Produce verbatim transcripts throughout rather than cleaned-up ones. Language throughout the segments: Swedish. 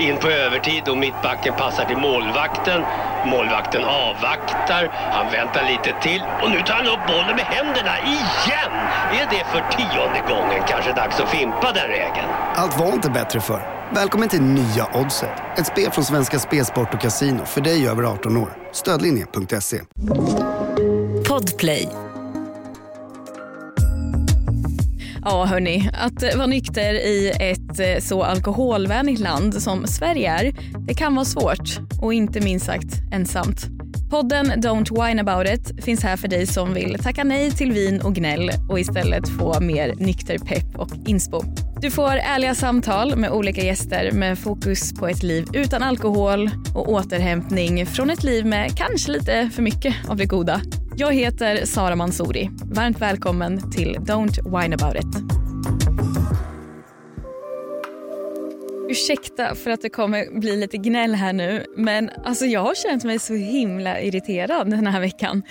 In på övertid och mittbacken passar till målvakten. Målvakten avvaktar. Han väntar lite till. Och nu tar han upp bollen med händerna igen. Är det för tionde gången kanske dags att fimpa den regeln? Allt var inte bättre för. Välkommen till nya Oddset. Ett spel från Svenska Spelsport och Casino för dig över arton år. Stödlinje punkt se. Podplay. Ja hörni, att vara nykter i ett så alkoholvänligt land som Sverige är, det kan vara svårt och inte minst sagt ensamt. Podden Don't Whine About It finns här för dig som vill tacka nej till vin och gnäll och istället få mer nykter pepp och inspo. Du får ärliga samtal med olika gäster med fokus på ett liv utan alkohol och återhämtning från ett liv med kanske lite för mycket av det goda. Jag heter Sara Mansouri. Varmt välkommen till Don't Whine About It. Ursäkta för att det kommer bli lite gnäll här nu, men alltså jag har känt mig så himla irriterad den här veckan.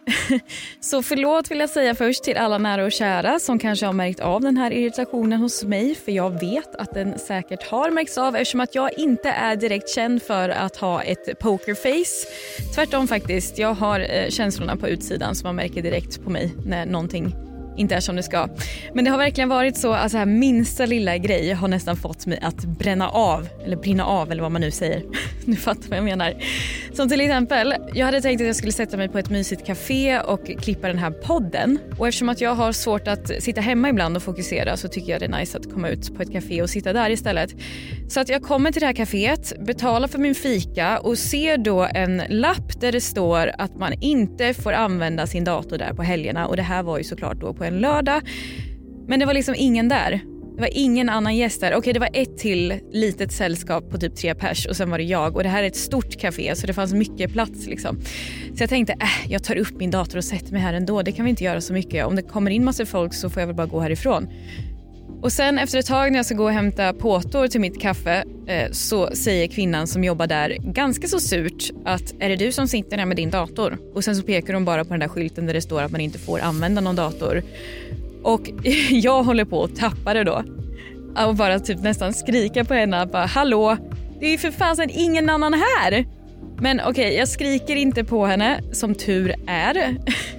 Så förlåt vill jag säga först till alla nära och kära som kanske har märkt av den här irritationen hos mig, för jag vet att den säkert har märkts av eftersom att jag inte är direkt känd för att ha ett pokerface. Tvärtom faktiskt, jag har eh, känslorna på utsidan som man märker direkt på mig när någonting inte är som det ska. Men det har verkligen varit så att så här minsta lilla grej har nästan fått mig att bränna av. Eller brinna av eller vad man nu säger. Nu fattar vad jag menar. Som till exempel, jag hade tänkt att jag skulle sätta mig på ett mysigt café och klippa den här podden. Och eftersom att jag har svårt att sitta hemma ibland och fokusera så tycker jag det är nice att komma ut på ett café och sitta där istället. Så att jag kommer till det här caféet, betalar för min fika och ser då en lapp där det står att man inte får använda sin dator där på helgerna. Och det här var ju såklart då på en lördag. Men det var liksom ingen där. Det var ingen annan gäst där. Okej, det var ett till litet sällskap på typ tre pers och sen var det jag. Och det här är ett stort café så det fanns mycket plats liksom. Så jag tänkte, äh, jag tar upp min dator och sätter mig här ändå. Det kan vi inte göra så mycket. Om det kommer in massa folk så får jag väl bara gå härifrån. Och sen efter ett tag när jag ska gå och hämta påtor till mitt kaffe eh, så säger kvinnan som jobbar där ganska så surt att är det du som sitter där med din dator? Och sen så pekar de bara på den där skylten där det står att man inte får använda någon dator. Och jag håller på att tappa det då. Och bara typ nästan skrika på henne. Bara, hallå, det är ju för fan ingen annan här. Men okej, okay, jag skriker inte på henne, som tur är.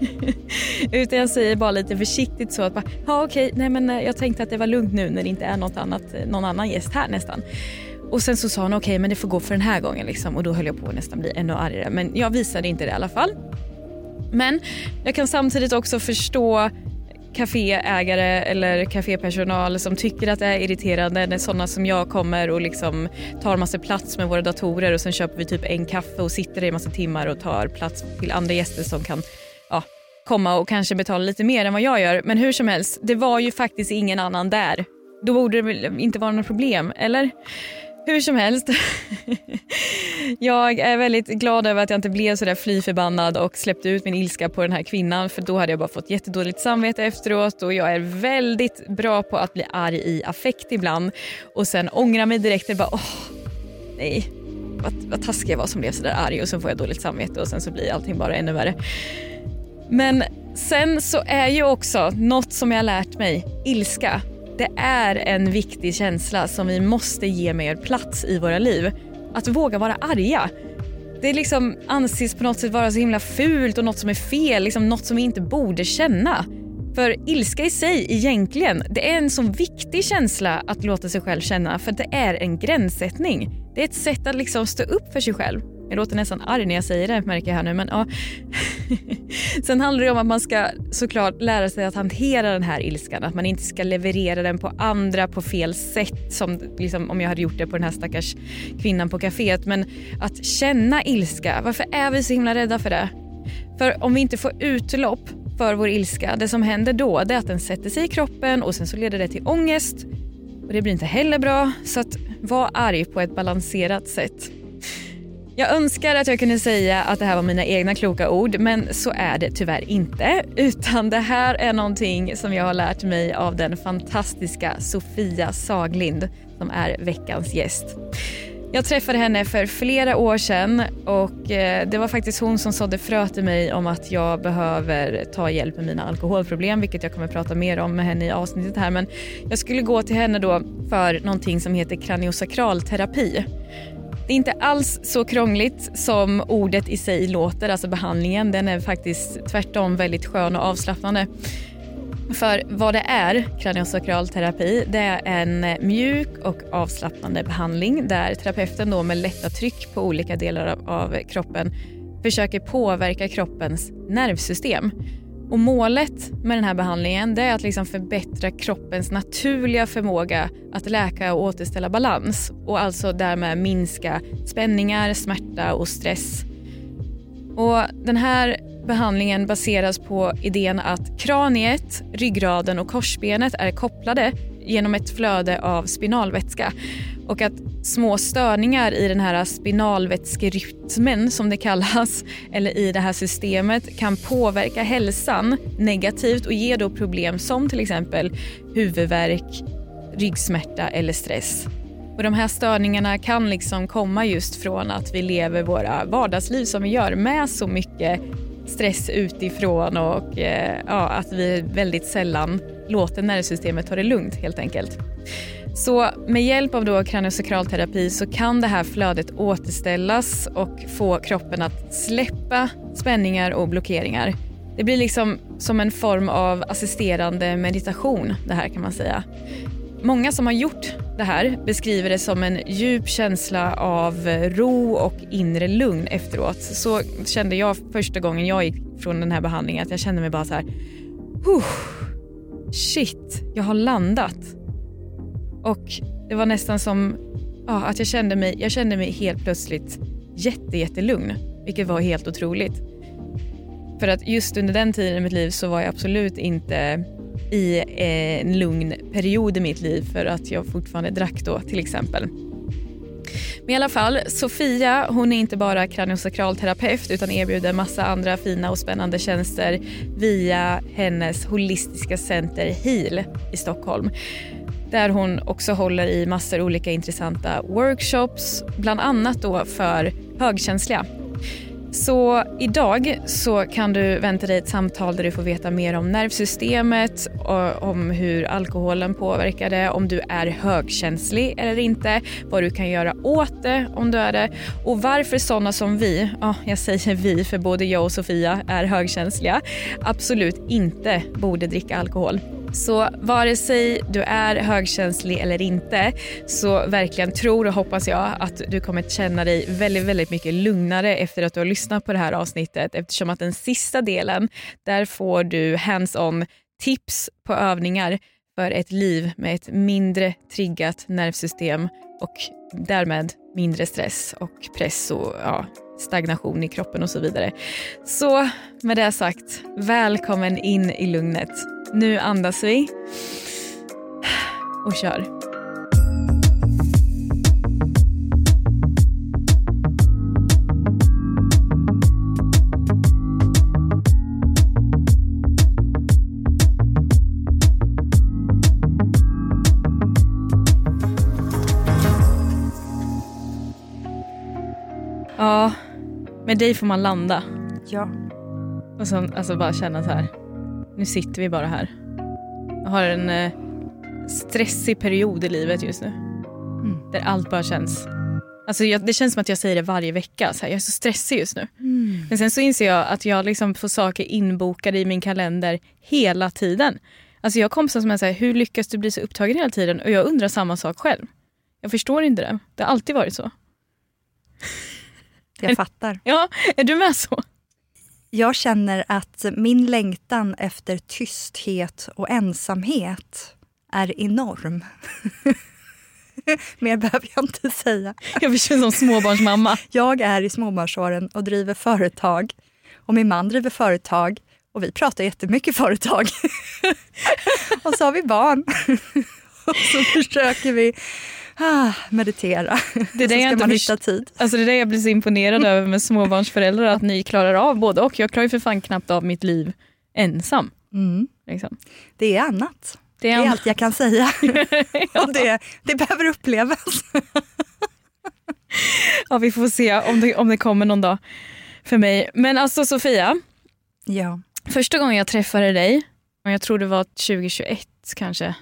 Utan jag säger bara lite försiktigt så att bara, ja okej, okay, nej men jag tänkte att det var lugnt nu när det inte är något annat, någon annan gäst här nästan. Och sen så sa hon okej, okay, men det får gå för den här gången liksom. Och då höll jag på att nästan bli ännu argare. Men jag visade inte det i alla fall. Men jag kan samtidigt också förstå kaféägare eller kafépersonal som tycker att det är irriterande när sådana som jag kommer och liksom tar massa plats med våra datorer och sen köper vi typ en kaffe och sitter i massa timmar och tar plats till andra gäster som kan ja, komma och kanske betala lite mer än vad jag gör. Men hur som helst, det var ju faktiskt ingen annan där. Då borde det inte vara något problem, eller? Hur som helst. Jag är väldigt glad över att jag inte blev så där fly förbannad och släppte ut min ilska på den här kvinnan, för då hade jag bara fått jättedåligt samvete efteråt och jag är väldigt bra på att bli arg i affekt ibland och sen ångra mig direkt och bara åh, nej, vad, vad taskig jag var som blev så där arg och så får jag dåligt samvete och sen så blir allting bara ännu värre. Men sen så är ju också något som jag har lärt mig, ilska. Det är en viktig känsla som vi måste ge mer plats i våra liv. Att våga vara arga. Det liksom anses på något sätt vara så himla fult och något som är fel. Liksom något som vi inte borde känna. För ilska i sig egentligen, det är en så viktig känsla att låta sig själv känna. För det är en gränssättning. Det är ett sätt att liksom stå upp för sig själv. Jag låter nästan arg när jag säger det, märker jag här nu. Men, ja. Sen handlar det om att man ska såklart lära sig att hantera den här ilskan. Att man inte ska leverera den på andra på fel sätt. Som liksom, om jag hade gjort det på den här stackars kvinnan på kaféet. Men att känna ilska, varför är vi så himla rädda för det? För om vi inte får utlopp för vår ilska, det som händer då det är att den sätter sig i kroppen och sen så leder det till ångest. Och det blir inte heller bra. Så att vara arg på ett balanserat sätt. Jag önskar att jag kunde säga att det här var mina egna kloka ord, men så är det tyvärr inte. Utan det här är någonting som jag har lärt mig av den fantastiska Sofia Saglind som är veckans gäst. Jag träffade henne för flera år sedan och det var faktiskt hon som sådde frö till mig om att jag behöver ta hjälp med mina alkoholproblem, vilket jag kommer att prata mer om med henne i avsnittet här. Men jag skulle gå till henne då för någonting som heter kraniosakralterapi. Det är inte alls så krångligt som ordet i sig låter, alltså behandlingen. Den är faktiskt tvärtom väldigt skön och avslappnande. För vad det är, kraniosakralterapi, det är en mjuk och avslappnande behandling där terapeuten då med lätta tryck på olika delar av, av kroppen försöker påverka kroppens nervsystem. Och målet med den här behandlingen, det är att liksom förbättra kroppens naturliga förmåga att läka och återställa balans och alltså därmed minska spänningar, smärta och stress. Och den här behandlingen baseras på idén att kraniet, ryggraden och korsbenet är kopplade genom ett flöde av spinalvätska och att små störningar i den här spinalvätskerytmen som det kallas eller i det här systemet kan påverka hälsan negativt och ge då problem som till exempel huvudvärk, ryggsmärta eller stress. Och de här störningarna kan liksom komma just från att vi lever våra vardagsliv som vi gör med så mycket stress utifrån och eh, ja, att vi väldigt sällan låter nervsystemet ta det lugnt helt enkelt. Så med hjälp av då kraniosakralterapi så kan det här flödet återställas och få kroppen att släppa spänningar och blockeringar. Det blir liksom som en form av assisterande meditation, det här kan man säga. Många som har gjort det här beskriver det som en djup känsla av ro och inre lugn efteråt. Så kände jag första gången jag gick från den här behandlingen, att jag kände mig bara så här, shit, jag har landat. Och det var nästan som ja, att jag kände mig, jag kände mig helt plötsligt jätte, jättelugn, vilket var helt otroligt. För att just under den tiden i mitt liv så var jag absolut inte i en lugn period i mitt liv för att jag fortfarande drack då till exempel. Men i alla fall, Sofia, hon är inte bara kraniosakralterapeut utan erbjuder massa andra fina och spännande tjänster via hennes holistiska center Heal i Stockholm. Där hon också håller i massor olika intressanta workshops, bland annat då för högkänsliga. Så idag så kan du vänta dig ett samtal där du får veta mer om nervsystemet och om hur alkoholen påverkar det, om du är högkänslig eller inte, vad du kan göra åt det om du är det och varför sådana som vi, ja, jag säger vi för både jag och Sofia är högkänsliga, absolut inte borde dricka alkohol. Så vare sig du är högkänslig eller inte så verkligen tror och hoppas jag att du kommer att känna dig väldigt, väldigt mycket lugnare efter att du har lyssnat på det här avsnittet, eftersom att den sista delen, där får du hands-on tips på övningar för ett liv med ett mindre triggat nervsystem och därmed mindre stress och press och ja, stagnation i kroppen och så vidare. Så med det sagt, välkommen in i lugnet. Nu andas vi och kör. Ja, med dig får man landa. Ja. Och så alltså bara känna så här. Nu sitter vi bara här. Jag har en eh, stressig period i livet just nu. Mm. Där allt bara känns. Alltså jag, det känns som att jag säger det varje vecka. Så här, jag är så stressig just nu. Mm. Men sen så inser jag att jag liksom får saker inbokade i min kalender hela tiden. Alltså jag kommer som att säga, hur lyckas du bli så upptagen hela tiden? Och jag undrar samma sak själv. Jag förstår inte det. Det har alltid varit så. Jag fattar. Ja, är du med så? Jag känner att min längtan efter tysthet och ensamhet är enorm. Mer behöver jag inte säga. Jag blir som småbarnsmamma. Jag är i småbarnsåren och driver företag. Och min man driver företag. Och vi pratar jättemycket företag. Och så har vi barn. Och så försöker vi ah, meditera. Det är det jag man hitta tid. Alltså det är det jag blir så imponerad över med småbarnsföräldrar. Att ni klarar av både och. Jag klarar ju för fan knappt av mitt liv ensam. Mm. Liksom. Det är annat. Det är, det är allt jag kan säga. Ja. Och det, det behöver upplevas. Ja, vi får se om det, om det kommer någon dag för mig. Men alltså Sofia, Ja. första gången jag träffade dig, och jag tror det var tjugohundratjugoett kanske.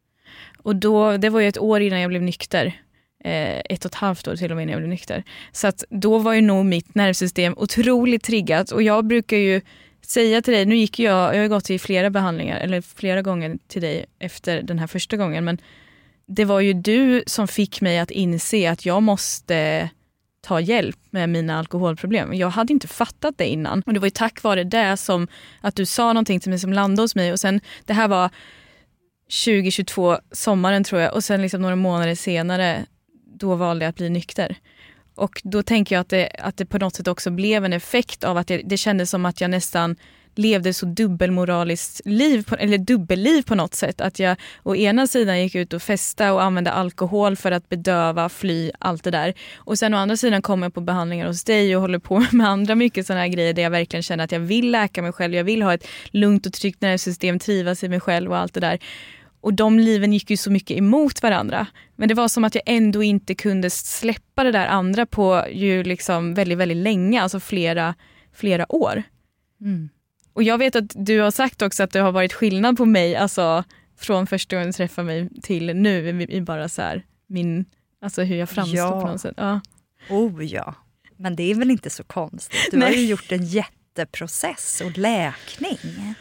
Och då, det var ju ett år innan jag blev nykter. Eh, ett och ett halvt år till och med innan jag blev nykter. Så att då var ju nog mitt nervsystem otroligt triggat. Och jag brukar ju säga till dig, nu gick jag, jag har gått i flera behandlingar, eller flera gånger till dig efter den här första gången. Men det var ju du som fick mig att inse att jag måste ta hjälp med mina alkoholproblem. Jag hade inte fattat det innan. Och det var ju tack vare det som att du sa någonting till mig som landade hos mig. Och sen, det här var tjugohundratjugotvå, sommaren tror jag. Och sen liksom några månader senare, då valde jag att bli nykter. Och då tänker jag att det, att det på något sätt också blev en effekt av att jag, det kändes som att jag nästan levde så dubbelmoraliskt liv, på, eller dubbelliv på något sätt. Att jag å ena sidan gick ut och festa och använde alkohol för att bedöva, fly, allt det där. Och sen å andra sidan kom jag på behandlingar hos dig och håller på med andra mycket sådana här grejer där jag verkligen känner att jag vill läka mig själv. Jag vill ha ett lugnt och tryggt nervsystem, trivas i mig själv och allt det där. Och de liven gick ju så mycket emot varandra. Men det var som att jag ändå inte kunde släppa det där andra på ju liksom väldigt, väldigt länge. Alltså flera, flera år. Mm. Och jag vet att du har sagt också att det har varit skillnad på mig. Alltså från första gången du träffade mig till nu. I bara så här, min, alltså hur jag framstår Ja. på något sätt. Ja. Oh ja, men det är väl inte så konstigt. Du Nej. har ju gjort en jätteprocess och läkning.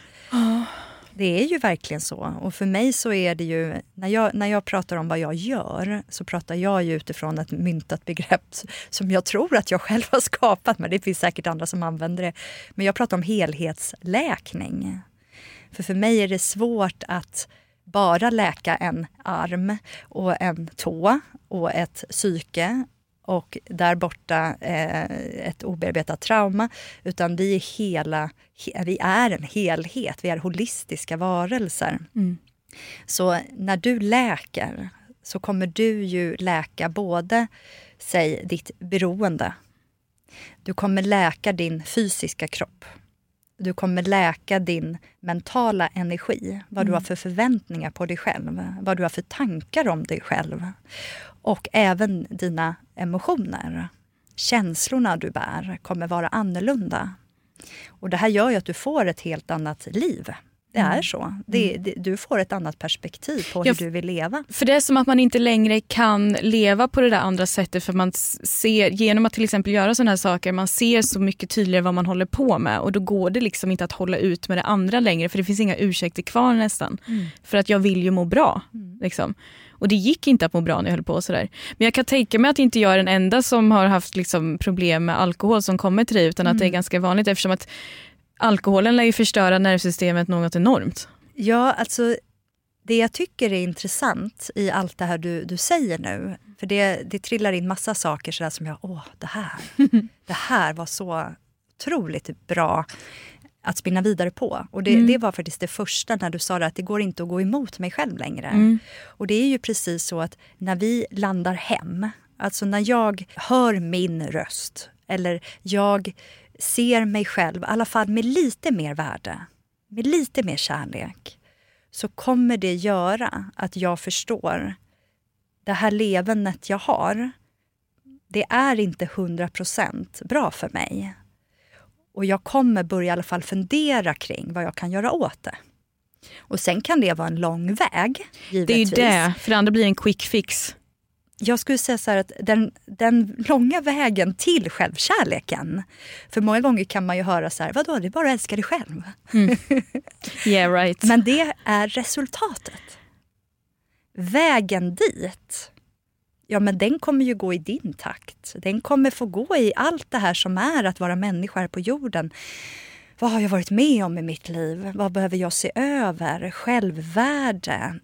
Oh. Det är ju verkligen så. Och för mig så är det ju, när jag, när jag pratar om vad jag gör, så pratar jag ju utifrån ett myntat begrepp som jag tror att jag själv har skapat, men det finns säkert andra som använder det. Men jag pratar om helhetsläkning. För för mig är det svårt att bara läka en arm och en tå och ett psyke och där borta eh, ett obearbetat trauma, utan vi är hela, he, vi är en helhet, vi är holistiska varelser. Mm. Så när du läker så kommer du ju läka både, säg, ditt beroende. Du kommer läka din fysiska kropp. Du kommer läka din mentala energi, vad du har för förväntningar på dig själv, vad du har för tankar om dig själv. Och även dina emotioner, känslorna du bär kommer vara annorlunda. Och det här gör ju att du får ett helt annat liv. Det är mm. så. Det, det, du får ett annat perspektiv på hur ja, du vill leva. För det är som att man inte längre kan leva på det där andra sättet. För man ser, genom att till exempel göra sådana här saker, man ser så mycket tydligare vad man håller på med. Och då går det liksom inte att hålla ut med det andra längre. För det finns inga ursäkter kvar nästan. Mm. För att jag vill ju må bra. Mm. Liksom. Och det gick inte att må bra när jag höll på sådär. Men jag kan tänka mig att inte jag är den enda som har haft liksom problem med alkohol som kommer till det. Utan mm. att det är ganska vanligt eftersom att alkoholen lär ju förstöra nervsystemet något enormt. Ja, alltså det jag tycker är intressant i allt det här du, du säger nu. För det, det trillar in massa saker sådär som jag, åh det här. det här var så otroligt bra att spinna vidare på. Och det, mm. det var faktiskt det första när du sa det, att det går inte att gå emot mig själv längre. Mm. Och det är ju precis så att när vi landar hem, alltså när jag hör min röst eller jag ser mig själv, i alla fall med lite mer värde, med lite mer kärlek, så kommer det göra att jag förstår det här levandet jag har, det är inte hundra procent bra för mig. Och jag kommer börja i alla fall fundera kring vad jag kan göra åt det. Och sen kan det vara en lång väg, givetvis. Det är ju det, för det andra blir en quick fix. Jag skulle säga så här att den, den långa vägen till självkärleken. För många gånger kan man ju höra så här, vadå, det är bara att älska dig själv. Mm. Yeah, right. Men det är resultatet. Vägen dit, ja men den kommer ju gå i din takt. Den kommer få gå i allt det här som är att vara människa här på jorden. Vad har jag varit med om i mitt liv? Vad behöver jag se över? Självvärde.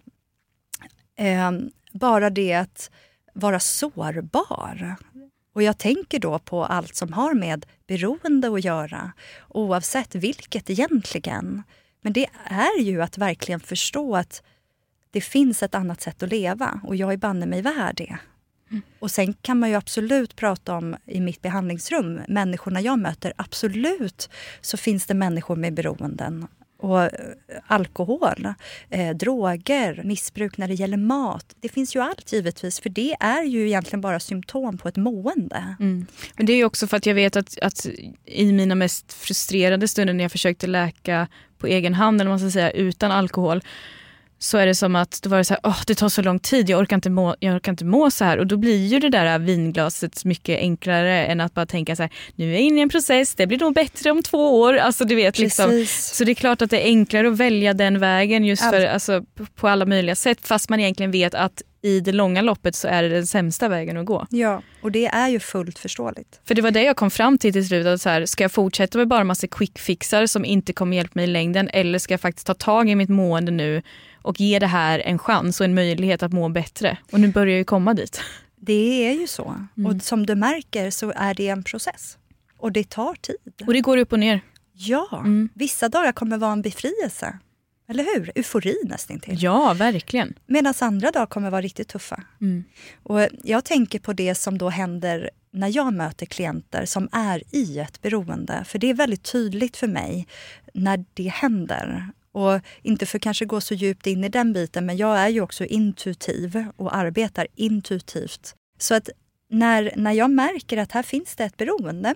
Eh, bara det att vara sårbar. Och jag tänker då på allt som har med beroende att göra. Oavsett vilket egentligen. Men det är ju att verkligen förstå att det finns ett annat sätt att leva. Och jag är banne mig värd det. Mm. Och sen kan man ju absolut prata om i mitt behandlingsrum. Människorna jag möter, absolut så finns det människor med beroenden. Och eh, alkohol, eh, droger, missbruk när det gäller mat. Det finns ju allt givetvis, för det är ju egentligen bara symptom på ett mående. Mm. Men det är ju också för att jag vet att, att i mina mest frustrerade stunder när jag försökte läka på egen hand, eller man ska säga utan alkohol, så är det som att då var det så här, åh, det tar så lång tid, jag orkar inte må, jag orkar inte må så här. Och då blir ju det där vinglaset mycket enklare än att bara tänka så här, nu är jag inne i en process, det blir nog bättre om två år. Alltså du vet liksom. Så det är klart att det är enklare att välja den vägen just för, alltså, på alla möjliga sätt, fast man egentligen vet att i det långa loppet så är det den sämsta vägen att gå. Ja, och det är ju fullt förståeligt. För det var det jag kom fram till till slut. Att så här, ska jag fortsätta med bara en massa quick-fixar som inte kommer hjälpa mig i längden, eller ska jag faktiskt ta tag i mitt mående nu och ge det här en chans och en möjlighet att må bättre? Och nu börjar jag ju komma dit. Det är ju så. Mm. Och som du märker så är det en process. Och det tar tid. Och det går upp och ner. Ja, mm. Vissa dagar kommer vara en befrielse. Eller hur? Eufori nästan till. Ja, verkligen. Medan andra dagar kommer vara riktigt tuffa. Mm. Och jag tänker på det som då händer när jag möter klienter som är i ett beroende. För det är väldigt tydligt för mig när det händer. Och inte för kanske gå så djupt in i den biten, men jag är ju också intuitiv och arbetar intuitivt. Så att när, när jag märker att här finns det ett beroende,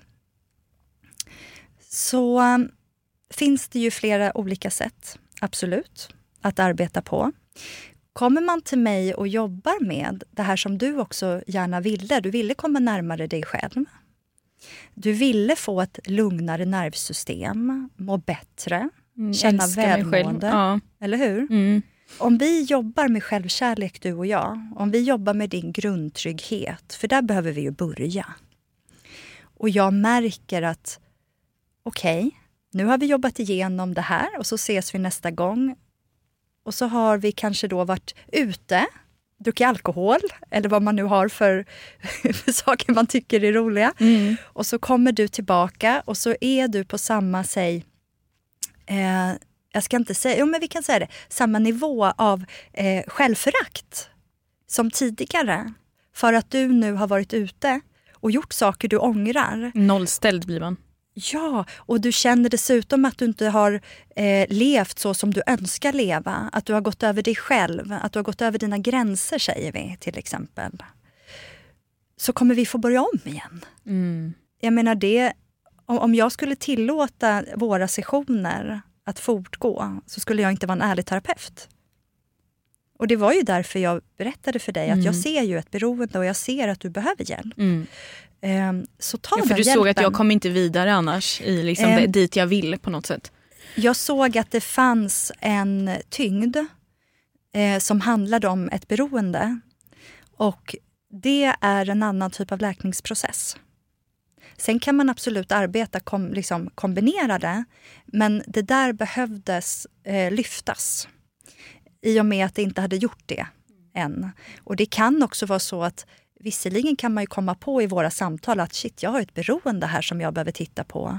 så um, finns det ju flera olika sätt, absolut, att arbeta på. Kommer man till mig och jobbar med det här som du också gärna ville, du ville komma närmare dig själv. Du ville få ett lugnare nervsystem, må bättre, mm, känna välmående, ja. Eller hur? Mm. Om vi jobbar med självkärlek, du och jag, om vi jobbar med din grundtrygghet, för där behöver vi ju börja. Och jag märker att okej, okay, nu har vi jobbat igenom det här och så ses vi nästa gång. Och så har vi kanske då varit ute, druckit alkohol eller vad man nu har för, för saker man tycker är roliga. Mm. Och så kommer du tillbaka och så är du på samma, säg, eh, jag ska inte säga, jo men vi kan säga det, samma nivå av eh, självförakt som tidigare. För att du nu har varit ute och gjort saker du ångrar. Nollställd blir man. Ja, och du känner dessutom att du inte har eh, levt så som du önskar leva. Att du har gått över dig själv, att du har gått över dina gränser, säger vi till exempel. Så kommer vi få börja om igen. Mm. Jag menar det, om, om jag skulle tillåta våra sessioner att fortgå så skulle jag inte vara en ärlig terapeut. Och det var ju därför jag berättade för dig att mm. jag ser ju ett beroende och jag ser att du behöver hjälp. Mm. Så ta ja, för den du hjälpen. såg att jag kom inte vidare annars i liksom eh, det, dit jag vill på något sätt. Jag såg att det fanns en tyngd eh, som handlade om ett beroende. Och det är en annan typ av läkningsprocess. Sen kan man absolut arbeta, kom, liksom kombinera det. Men det där behövdes eh, lyftas. I och med att det inte hade gjort det än. Och det kan också vara så att visserligen kan man ju komma på i våra samtal att shit, jag har ett beroende här som jag behöver titta på.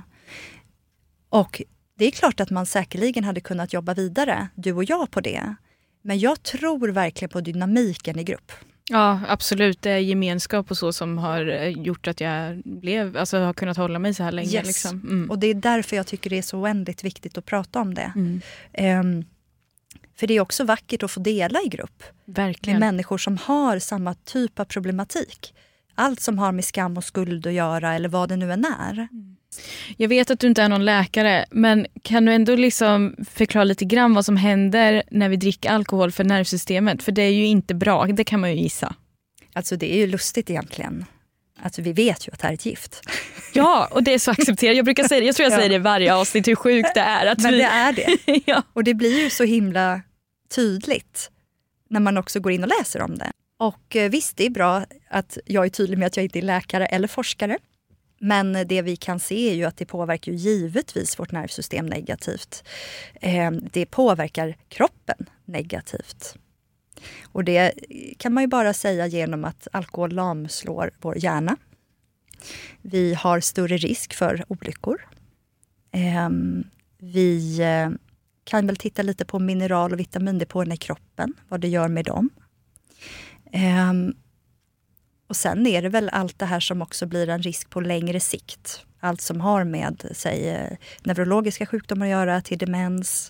Och det är klart att man säkerligen hade kunnat jobba vidare, du och jag, på det. Men jag tror verkligen på dynamiken i grupp. Ja, absolut. Det är gemenskap och så som har gjort att jag blev, alltså, har kunnat hålla mig så här länge. Yes. Liksom. Mm. Och det är därför jag tycker det är så oändligt viktigt att prata om det. Mm. Um, För det är också vackert att få dela i grupp. Verkligen. Med människor som har samma typ av problematik. Allt som har med skam och skuld att göra eller vad det nu än är. Mm. Jag vet att du inte är någon läkare, men kan du ändå liksom förklara lite grann vad som händer när vi dricker alkohol för nervsystemet? För det är ju inte bra, det kan man ju gissa. Alltså det är ju lustigt egentligen. Alltså vi vet ju att det här är ett gift. Ja, och det är så accepterat. Jag brukar säga det, jag tror jag säger det i varje avsnitt, hur sjukt det är. Att Men vi... det är det. Ja. Och det blir ju så himla tydligt när man också går in och läser om det. Och visst, det är bra att jag är tydlig med att jag inte är läkare eller forskare. Men det vi kan se är ju att det påverkar ju givetvis vårt nervsystem negativt. Det påverkar kroppen negativt. Och det kan man ju bara säga genom att alkohol lamslår vår hjärna. Vi har större risk för olyckor. Vi kan väl titta lite på mineral- och vitamindepåerna i kroppen, vad det gör med dem. Och sen är det väl allt det här som också blir en risk på längre sikt. allt som har med säg, neurologiska sjukdomar att göra till demens.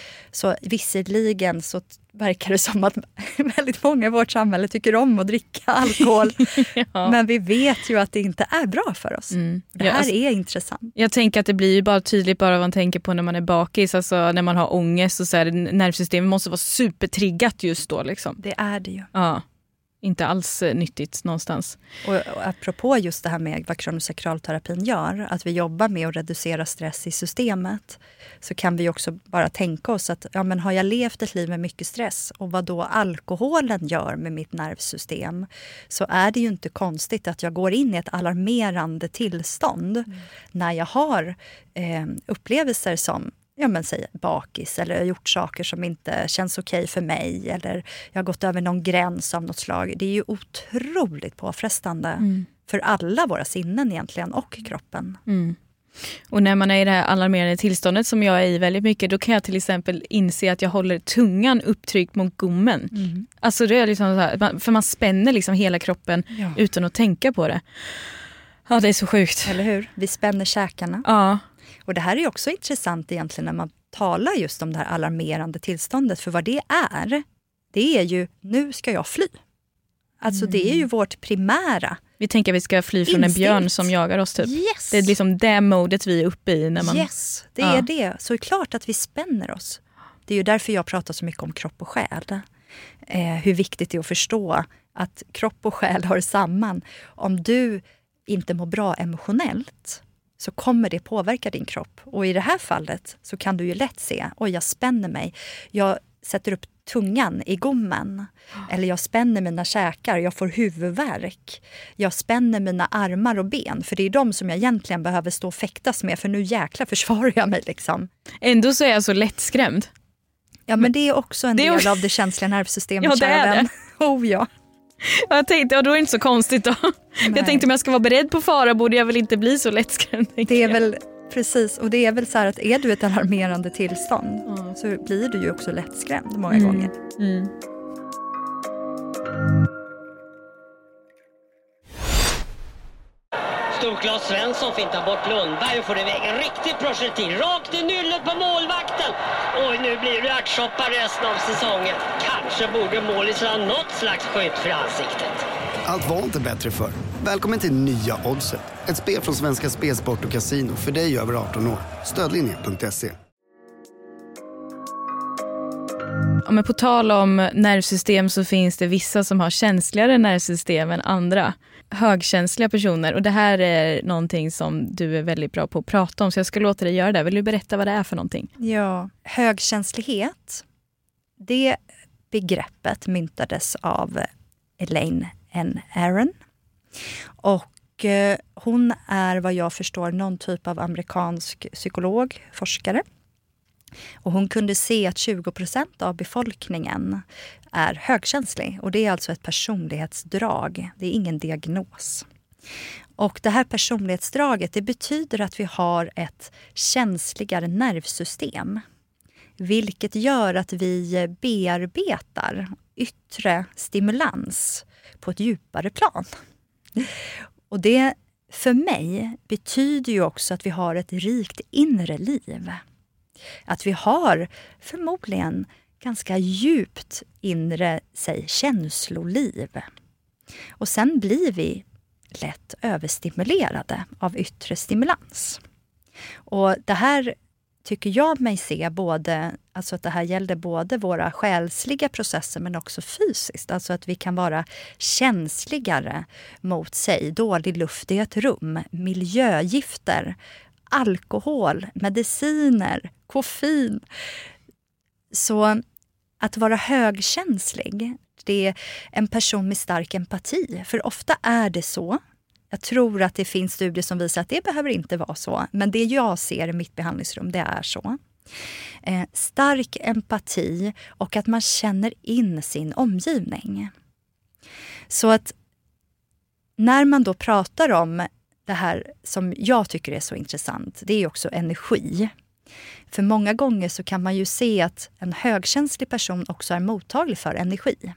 Så visserligen så verkar det som att väldigt många i vårt samhälle tycker om att dricka alkohol. Ja. Men vi vet ju att det inte är bra för oss. Mm. Det här ja, alltså, är intressant. Jag tänker att det blir ju bara tydligt bara vad man tänker på när man är bakis. Alltså när man har ångest och så är det, nervsystemet måste vara supertriggat just då. Liksom. Det är det ju. Ja. Inte alls nyttigt någonstans. Och, och apropå just det här med vad kraniosakralterapin gör, att vi jobbar med att reducera stress i systemet, så kan vi också bara tänka oss att ja, men har jag levt ett liv med mycket stress och vad då alkoholen gör med mitt nervsystem, så är det ju inte konstigt att jag går in i ett alarmerande tillstånd mm. när jag har eh, upplevelser som ja, men säg bakis eller gjort saker som inte känns okej för mig eller jag har gått över någon gräns av något slag. Det är ju otroligt påfrestande mm. för alla våra sinnen egentligen och kroppen. Mm. Och när man är i det här alarmerande tillståndet som jag är i väldigt mycket, då kan jag till exempel inse att jag håller tungan upptryckt mot gommen. Mm. Alltså det är liksom så här, för man spänner liksom hela kroppen ja. utan att tänka på det. Ja, det är så sjukt. Eller hur? Vi spänner käkarna. Ja. Och det här är också intressant egentligen när man talar just om det här alarmerande tillståndet. För vad det är, det är ju nu ska jag fly. Alltså mm. det är ju vårt primära. Vi tänker att vi ska fly från instinkt. En björn som jagar oss typ. Yes. Det är liksom det modet vi är uppe i. När man... Yes, det ja. är det. Så är det klart att vi spänner oss. Det är ju därför jag pratar så mycket om kropp och själ. Eh, hur viktigt det är att förstå att kropp och själ hör samman. Om du inte mår bra emotionellt, så kommer det påverka din kropp. Och i det här fallet så kan du ju lätt se, oj jag spänner mig, jag sätter upp tungan i gommen. Eller jag spänner mina käkar, jag får huvudvärk. Jag spänner mina armar och ben, för det är de som jag egentligen behöver stå och fäktas med, för nu jäklar försvarar jag mig liksom. Ändå så är jag så lättskrämd. Ja, men det är också en del av det känsliga nervsystemet. Ja, det är det. Oh ja. Jag tänkte, ja, då är det inte så konstigt då. Nej. Jag tänkte om jag ska vara beredd på fara borde jag väl inte bli så lättskrämd. Det är väl precis, och det är väl så här att är du ett alarmerande tillstånd mm. så blir du ju också lättskrämd många mm. gånger. Mm. Storklas Svensson fintar bort Lundberg och får iväg en riktig projektil rakt i nyllet på målvakten. Oj, nu blir det ärtsoppa resten av säsongen. Kanske borde målis ha något slags skydd för ansiktet. Allt var inte bättre förr. Välkommen till nya Oddset. Ett spel från Svenska Spelsport och Casino för dig över arton år. Stödlinjen punkt se. Ja, men på tal om nervsystem så finns det vissa som har känsligare nervsystem än andra. Högkänsliga personer. Och det här är någonting som du är väldigt bra på att prata om. Så jag ska låta dig göra det. Vill du berätta vad det är för någonting? Ja, högkänslighet. Det begreppet myntades av Elaine N. Aron. Och eh, hon är vad jag förstår någon typ av amerikansk psykolog, forskare. Och hon kunde se att tjugo procent av befolkningen är högkänslig. Och det är alltså ett personlighetsdrag. Det är ingen diagnos. Och det här personlighetsdraget, det betyder att vi har ett känsligare nervsystem. Vilket gör att vi bearbetar yttre stimulans på ett djupare plan. Och det för mig betyder ju också att vi har ett rikt inre liv. Att vi har förmodligen ganska djupt inre, säg, känsloliv. Och sen blir vi lätt överstimulerade av yttre stimulans. Och det här tycker jag mig se både, alltså att det här gällde både våra själsliga processer men också fysiskt. Alltså att vi kan vara känsligare mot, sig dålig luft i ett rum, miljögifter, alkohol, mediciner, koffein. Så att vara högkänslig, det är en person med stark empati. För ofta är det så. Jag tror att det finns studier som visar att det behöver inte vara så. Men det jag ser i mitt behandlingsrum, det är så. Eh, stark empati och att man känner in sin omgivning. Så att när man då pratar om det här som jag tycker är så intressant, det är också energi. För många gånger så kan man ju se att en högkänslig person också är mottaglig för energi.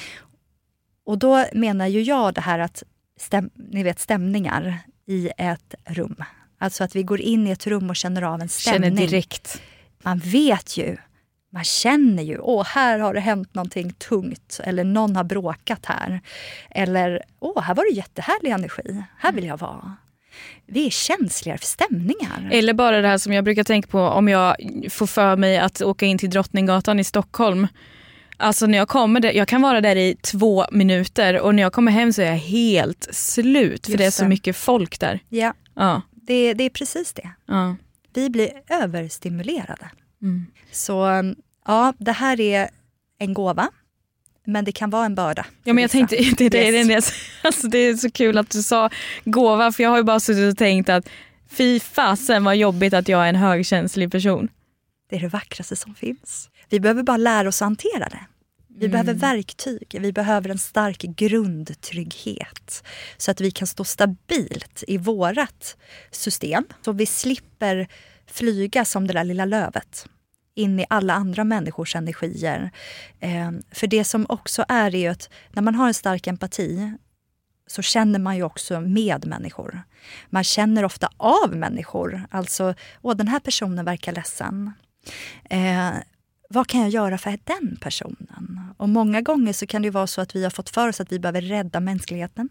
Och då menar ju jag det här att stäm, ni vet stämningar i ett rum. Alltså att vi går in i ett rum och känner av en stämning. Känner direkt. Man vet ju, man känner ju, åh här har det hänt någonting tungt. Eller någon har bråkat här. Eller, åh här var det jättehärlig energi, här vill jag vara. Vi är känsligare för stämningar. Eller bara det här som jag brukar tänka på om jag får för mig att åka in till Drottninggatan i Stockholm. Alltså när jag kommer där, jag kan vara där i två minuter och när jag kommer hem så är jag helt slut för Just det är så det. mycket folk där. Ja, Ja. det, det är precis det. Ja. Vi blir överstimulerade. Mm. Så ja, det här är en gåva. Men det kan vara en börda. Ja, men jag tänkte, det, det, Yes. det, det, alltså det är så kul att du sa gåva, för jag har ju bara suttit och tänkt att fy fasen vad jobbigt att jag är en högkänslig person. Det är det vackraste som finns. Vi behöver bara lära oss att hantera det. Vi Mm. behöver verktyg, vi behöver en stark grundtrygghet. Så att vi kan stå stabilt i vårat system. Så vi slipper flyga som det där lilla lövet in i alla andra människors energier. Eh, för det som också är, är ju att när man har en stark empati så känner man ju också med människor. Man känner ofta av människor. Alltså, åh den här personen verkar ledsen. Eh, vad kan jag göra för den personen? Och många gånger så kan det vara så att vi har fått för oss att vi behöver rädda mänskligheten.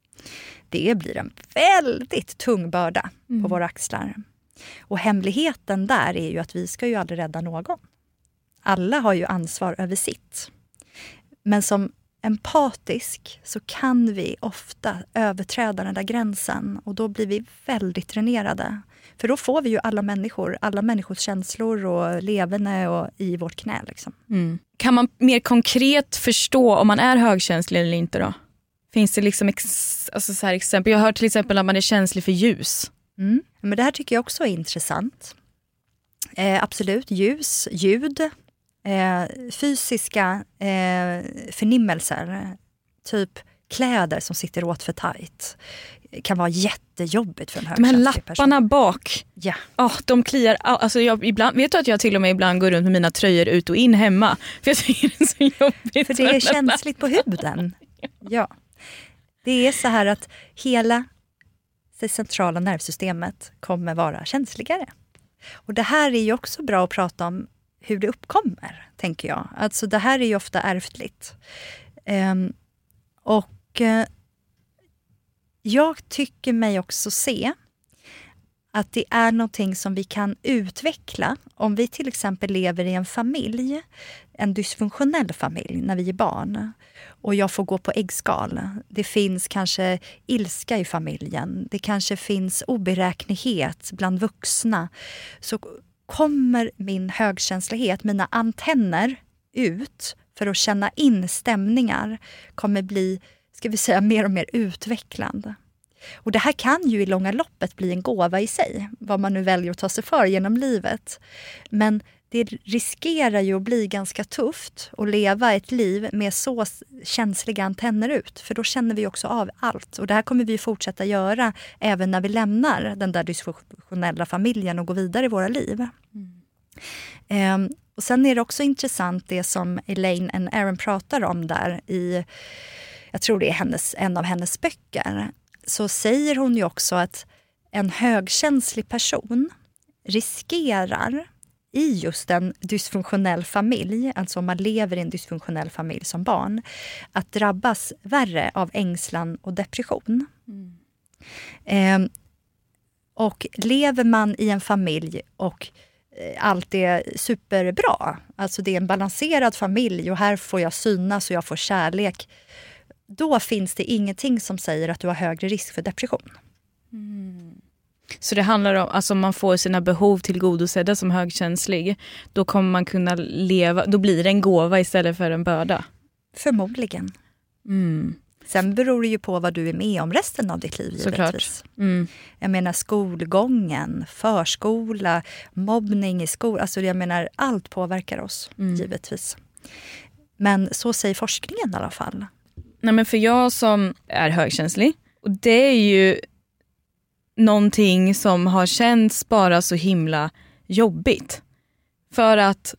Det blir en väldigt tung börda Mm. på våra axlar. Och hemligheten där är ju att vi ska ju aldrig rädda någon. Alla har ju ansvar över sitt. Men som empatisk så kan vi ofta överträda den där gränsen. Och då blir vi väldigt dränerade. För då får vi ju alla människor, alla människors känslor och levande och i vårt knä. Liksom. Mm. Kan man mer konkret förstå om man är högkänslig eller inte då? Finns det liksom ex- alltså så här exempel? Jag har hört till exempel att man är känslig för ljus. Mm. Men det här tycker jag också är intressant. Eh, absolut, ljus, ljud, eh, fysiska eh, förnimmelser, typ kläder som sitter åt för tajt, kan vara jättejobbigt för en De här högkänslig person. lapparna bak, Ja. oh, de kliar. Alltså jag, ibland, vet du att jag till och med ibland går runt med mina tröjor ut och in hemma? För jag tycker det är så jobbigt. För det är känsligt på huden. Ja. Det är så här att hela det centrala nervsystemet kommer vara känsligare. Och det här är ju också bra att prata om hur det uppkommer, tänker jag. Alltså det här är ju ofta ärftligt. Um, och uh, jag tycker mig också se att det är någonting som vi kan utveckla om vi till exempel lever i en familj, en dysfunktionell familj när vi är barn och jag får gå på äggskal. Det finns kanske ilska i familjen, det kanske finns oberäknighet bland vuxna. Så kommer min högkänslighet, mina antenner ut för att känna in stämningar, kommer bli, ska vi säga, mer och mer utvecklande. Och det här kan ju i långa loppet bli en gåva i sig, vad man nu väljer att ta sig för genom livet. Men det riskerar ju att bli ganska tufft att leva ett liv med så känsliga antenner ut. För då känner vi också av allt. Och det här kommer vi fortsätta göra även när vi lämnar den där dysfunktionella familjen och går vidare i våra liv. Mm. Um, och sen är det också intressant det som Elaine and Aron pratar om där i, jag tror det är hennes, en av hennes böcker. Så säger hon ju också att en högkänslig person riskerar i just en dysfunktionell familj, alltså om man lever i en dysfunktionell familj som barn, att drabbas värre av ängslan och depression. Mm. Eh, och lever man i en familj och allt är superbra, alltså det är en balanserad familj och här får jag synas och jag får kärlek, då finns det ingenting som säger att du har högre risk för depression. Mm. Så det handlar om, alltså om man får sina behov tillgodosedda som högkänslig, då kommer man kunna leva, då blir det en gåva istället för en börda. Förmodligen. Mm. Sen beror det ju på vad du är med om resten av ditt liv, givetvis. Mm. Jag menar skolgången, förskola, mobbning i skolan, alltså jag menar allt påverkar oss, mm. givetvis. Men så säger forskningen i alla fall. Nej, men för jag som är högkänslig, och det är ju någonting som har känts bara så himla jobbigt. För att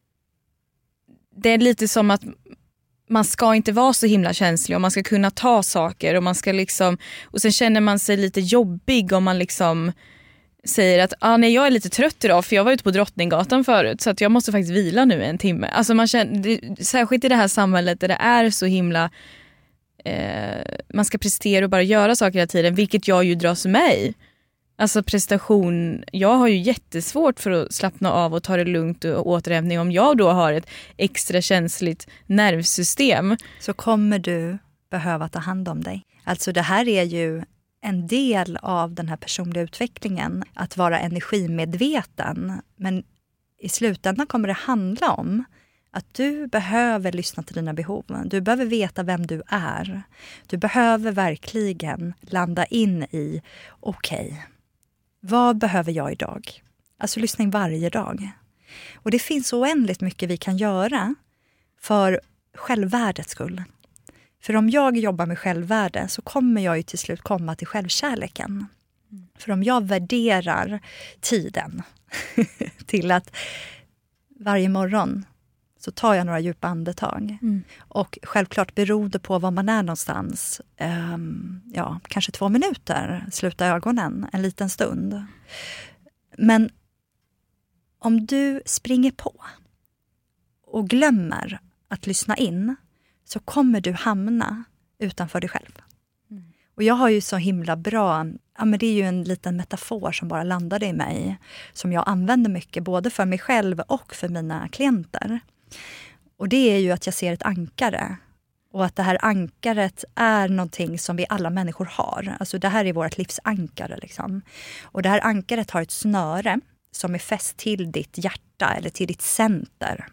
det är lite som att man ska inte vara så himla känslig och man ska kunna ta saker och man ska liksom, och sen känner man sig lite jobbig om man liksom säger att ah, nej, jag är lite trött idag för jag var ute på Drottninggatan förut så att jag måste faktiskt vila nu en timme. Alltså man känner, det, särskilt i det här samhället där det är så himla eh, man ska prestera och bara göra saker hela tiden, vilket jag ju dras med i. Alltså prestation, jag har ju jättesvårt för att slappna av och ta det lugnt och återhämtning om jag då har ett extra känsligt nervsystem. Så kommer du behöva ta hand om dig. Alltså det här är ju en del av den här personliga utvecklingen, att vara energimedveten. Men i slutändan kommer det handla om att du behöver lyssna till dina behov. Du behöver veta vem du är. Du behöver verkligen landa in i, okej, okay, vad behöver jag idag? Alltså lyssning varje dag. Och det finns så oändligt mycket vi kan göra för självvärdets skull. För om jag jobbar med självvärde så kommer jag ju till slut komma till självkärleken. Mm. För om jag värderar tiden till att varje morgon så tar jag några djupa andetag. Mm. Och självklart beroende på var man är någonstans, um, ja, kanske två minuter, sluta ögonen en liten stund. Men om du springer på och glömmer att lyssna in, så kommer du hamna utanför dig själv. Mm. Och jag har ju så himla bra, ja men det är ju en liten metafor som bara landade i mig, som jag använder mycket både för mig själv och för mina klienter. Och det är ju att jag ser ett ankare. Och att det här ankaret är någonting som vi alla människor har. Alltså det här är vårt livsankare liksom. Och det här ankaret har ett snöre som är fäst till ditt hjärta eller till ditt center.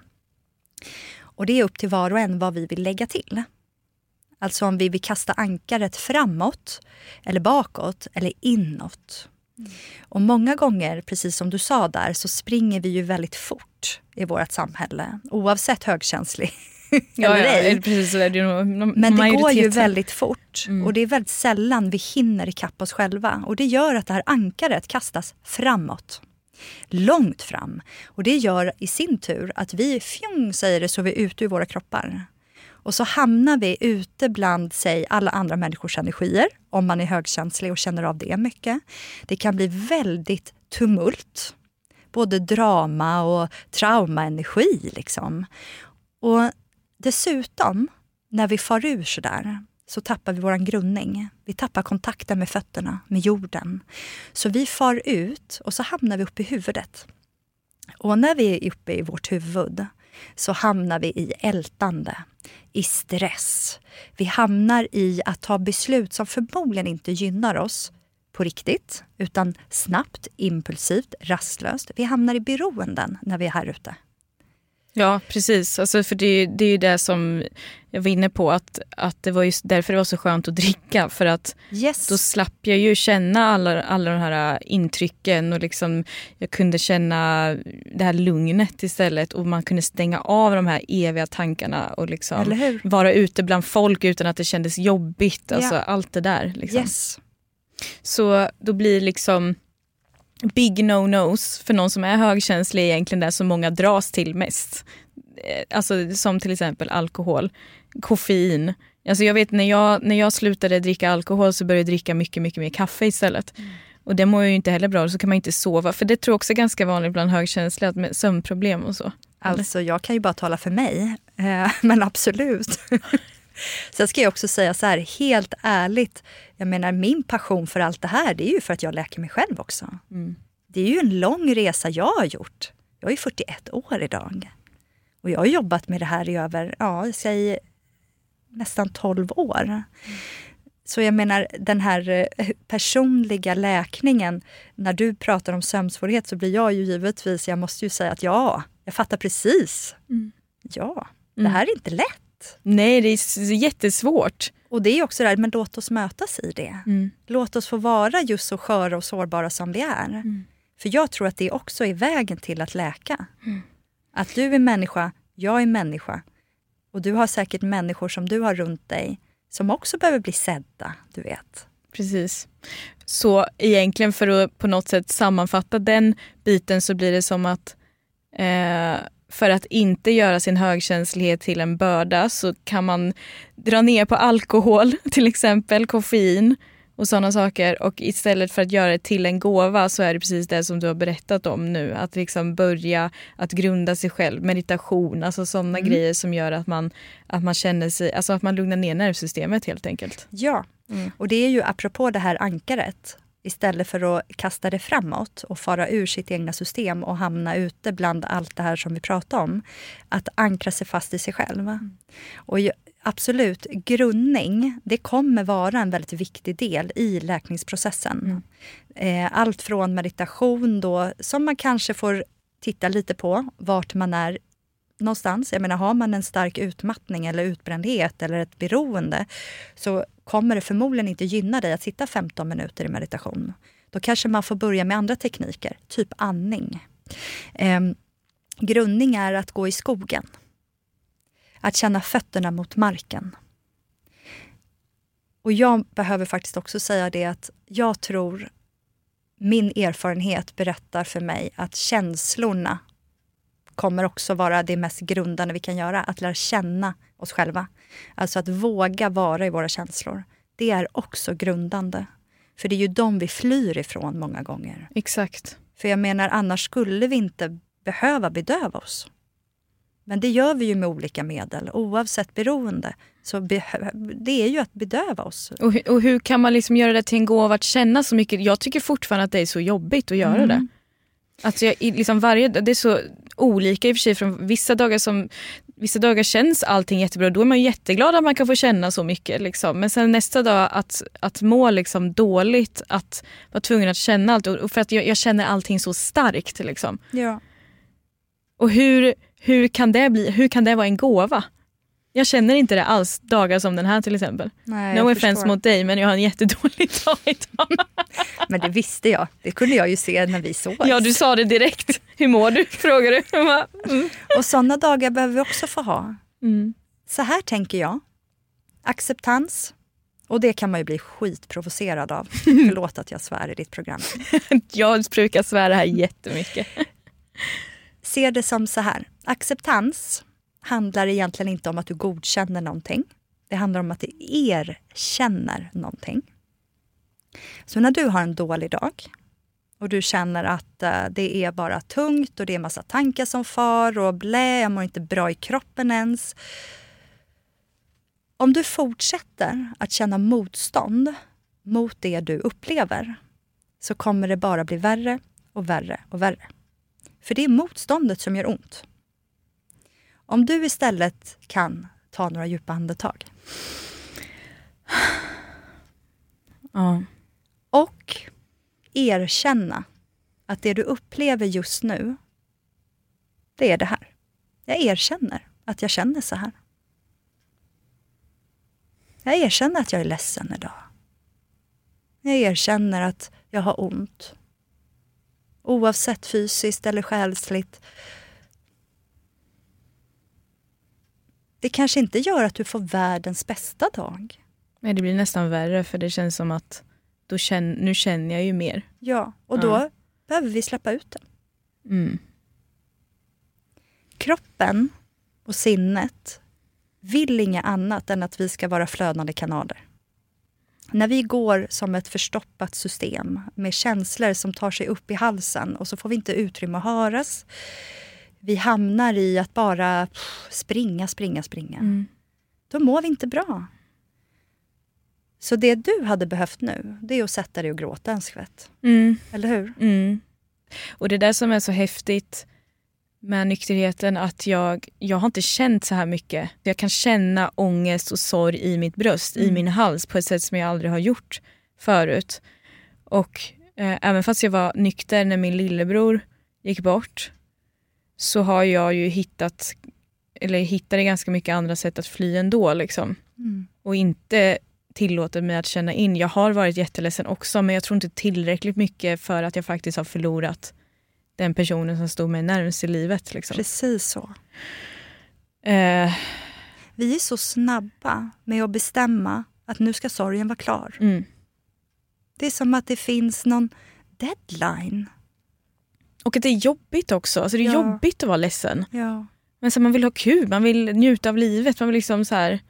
Och det är upp till var och en vad vi vill lägga till. Alltså om vi vill kasta ankaret framåt eller bakåt eller inåt. Mm. Och många gånger, precis som du sa där, så springer vi ju väldigt fort i vårt samhälle. Oavsett högkänslig ja, eller ej. Ja, precis, det är det nog, men det går ju väldigt fort. Mm. Och det är väldigt sällan vi hinner ikapp oss själva. Och det gör att det här ankaret kastas framåt. Långt fram. Och det gör i sin tur att vi fjong säger det så vi är ute ur våra kroppar. Och så hamnar vi ute bland sig alla andra människors energier. Om man är högkänslig och känner av det mycket. Det kan bli väldigt tumult. Både drama och traumaenergi liksom. Och dessutom när vi far ur så där, så tappar vi våran grundning. Vi tappar kontakten med fötterna, med jorden. Så vi far ut och så hamnar vi uppe i huvudet. Och när vi är uppe i vårt huvud så hamnar vi i ältande, i stress. Vi hamnar i att ta beslut som förmodligen inte gynnar oss på riktigt, utan snabbt, impulsivt, rastlöst. Vi hamnar i beroenden när vi är här ute. Ja, precis. Alltså, för det, det är ju det som jag var inne på, att, att det var just därför det var så skönt att dricka. För att yes. Då slapp jag ju känna alla, alla de här intrycken och liksom, jag kunde känna det här lugnet istället. Och man kunde stänga av de här eviga tankarna och liksom vara ute bland folk utan att det kändes jobbigt. Alltså yeah. allt det där. Liksom. Yes. Så då blir liksom big no-nos för någon som är högkänslig egentligen där som många dras till mest. Alltså som till exempel alkohol, koffein. Alltså jag vet när jag, när jag slutade dricka alkohol så började jag dricka mycket, mycket mer kaffe istället. Mm. Och det mår ju inte heller bra, så kan man inte sova. För det tror jag också är ganska vanligt bland högkänsliga med sömnproblem och så. Alltså jag kan ju bara tala för mig, eh, men absolut. Sen ska jag också säga så här, helt ärligt, jag menar min passion för allt det här, det är ju för att jag läker mig själv också. Mm. Det är ju en lång resa jag har gjort. Jag är fyrtioett år idag. Och jag har jobbat med det här i över, ja, jag säger nästan tolv år. Mm. Så jag menar, den här personliga läkningen, när du pratar om sömnsvårighet så blir jag ju givetvis, jag måste ju säga att ja, jag fattar precis. Mm. Ja, det här är inte lätt. Nej, det är jättesvårt. Och det är också där, men låt oss mötas i det. Mm. Låt oss få vara just så sköra och sårbara som vi är. Mm. För jag tror att det också är vägen till att läka. Mm. Att du är människa, jag är människa. Och du har säkert människor som du har runt dig som också behöver bli sedda, du vet. Precis. Så egentligen för att på något sätt sammanfatta den biten så blir det som att eh, för att inte göra sin högkänslighet till en börda så kan man dra ner på alkohol, till exempel koffein, och sådana saker. Och istället för att göra det till en gåva så är det precis det som du har berättat om nu. Att liksom börja att grunda sig själv, meditation, alltså sådana mm. grejer som gör att man, att man känner sig, alltså att man lugnar ner nervsystemet helt enkelt. Ja, mm. och det är ju apropå det här ankaret. Istället för att kasta det framåt och fara ur sitt egna system och hamna ute bland allt det här som vi pratar om. Att ankra sig fast i sig själv. Mm. Och absolut, grundning, det kommer vara en väldigt viktig del i läkningsprocessen. Mm. Allt från meditation då, som man kanske får titta lite på vart man är någonstans. Jag menar, har man en stark utmattning eller utbrändhet eller ett beroende, så kommer det förmodligen inte gynna dig att sitta femton minuter i meditation. Då kanske man får börja med andra tekniker, typ andning. Eh, grundning är att gå i skogen. Att känna fötterna mot marken. Och jag behöver faktiskt också säga det att jag tror, min erfarenhet berättar för mig att känslorna kommer också vara det mest grundande vi kan göra. Att lära känna oss själva. Alltså att våga vara i våra känslor. Det är också grundande. För det är ju de vi flyr ifrån många gånger. Exakt. För jag menar, annars skulle vi inte behöva bedöva oss. Men det gör vi ju med olika medel. Oavsett beroende. Så behö- det är ju att bedöva oss. Och, hu- och hur kan man liksom göra det till en gåva att känna så mycket? Jag tycker fortfarande att det är så jobbigt att göra mm. det. Alltså jag, liksom varje, det är så olika i och för sig. Från vissa dagar som vissa dagar känns allting jättebra. Då är man jätteglad att man kan få känna så mycket. Liksom. Men sen nästa dag att, att må liksom dåligt. Att vara tvungen att känna allt. Och för att jag, jag känner allting så starkt. Liksom. Ja. Och hur, hur, kan det bli, hur kan det vara en gåva? Jag känner inte det alls dagar som den här till exempel. Nej, no offense mot dig, men jag har en jättedålig dag idag. Men det visste jag. Det kunde jag ju se när vi såg. Ja, du sa det direkt. Hur mår du? Frågar du. Mm. Och sådana dagar behöver vi också få ha. Mm. Så här tänker jag. Acceptans. Och det kan man ju bli skitprovocerad av. Förlåt att jag svär i ditt program. Jag brukar svära här jättemycket. Se det som så här. Acceptans handlar egentligen inte om att du godkänner någonting. Det handlar om att du erkänner någonting. Så när du har en dålig dag och du känner att uh, det är bara tungt och det är massa tankar som far och blä, jag mår inte bra i kroppen ens. Om du fortsätter att känna motstånd mot det du upplever, så kommer det bara bli värre och värre och värre. För det är motståndet som gör ont. Om du istället kan ta några djupa andetag. Ja. Och erkänna att det du upplever just nu, det är det här. Jag erkänner att jag känner så här. Jag erkänner att jag är ledsen idag. Jag erkänner att jag har ont. Oavsett fysiskt eller själsligt. Det kanske inte gör att du får världens bästa dag. Nej, det blir nästan värre, för det känns som att då känner, nu känner jag ju mer. Ja, och då ja. behöver vi släppa ut den. Mm. Kroppen och sinnet vill inget annat än att vi ska vara flödande kanaler. När vi går som ett förstoppat system med känslor som tar sig upp i halsen och så får vi inte utrymme att höras. Vi hamnar i att bara pff, springa, springa, springa. Mm. Då mår vi inte bra. Så det du hade behövt nu, det är att sätta dig och gråta en skvätt. Mm. Eller hur? Mm. Och det där som är så häftigt med nykterheten, att jag, jag har inte känt så här mycket. Jag kan känna ångest och sorg i mitt bröst, mm. i min hals, på ett sätt som jag aldrig har gjort förut. Och eh, även fast jag var nykter när min lillebror gick bort, så har jag ju hittat, eller hittade ganska mycket andra sätt att fly ändå. Liksom. Mm. Och inte tillåter mig att känna in. Jag har varit jätteledsen också, men jag tror inte tillräckligt mycket för att jag faktiskt har förlorat den personen som stod mig närmast i livet. Liksom. Precis så. Eh. Vi är så snabba med att bestämma att nu ska sorgen vara klar. Mm. Det är som att det finns någon deadline. Och att det är jobbigt också. Alltså det är ja. jobbigt att vara ledsen. Ja. Men så man vill ha kul, man vill njuta av livet. Man vill liksom så här,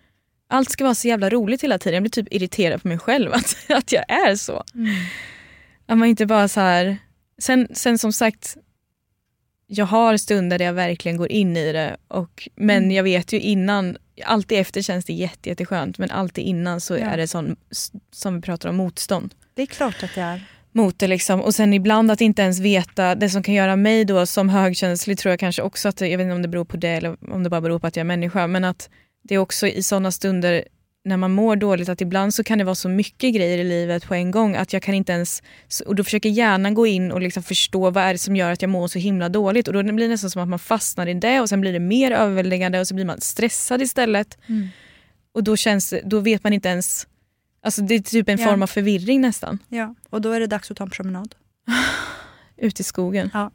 Allt ska vara så jävla roligt hela tiden. Jag blir typ irriterad på mig själv att, att jag är så. Mm. Att man inte bara så här... Sen, sen som sagt, jag har stunder där jag verkligen går in i det. Och, men mm. jag vet ju innan, alltid efter känns det jätte, jätteskönt. Men alltid innan så ja. är det sån, som vi pratar om, motstånd. Det är klart att det är. Mot det liksom. Och sen ibland att inte ens veta det som kan göra mig då som högkänslig, tror jag kanske också att, jag vet inte om det beror på det eller om det bara beror på att jag är människa, men att det är också i sådana stunder när man mår dåligt att ibland så kan det vara så mycket grejer i livet på en gång att jag kan inte ens, och då försöker hjärnan gå in och liksom förstå vad är det som gör att jag mår så himla dåligt, och då blir det nästan som att man fastnar i det och sen blir det mer överväldigande och så blir man stressad istället. Mm. Och då känns då vet man inte ens, alltså det är typ en ja. form av förvirring nästan. Ja, och då är det dags att ta en promenad. Ut i skogen. Ja.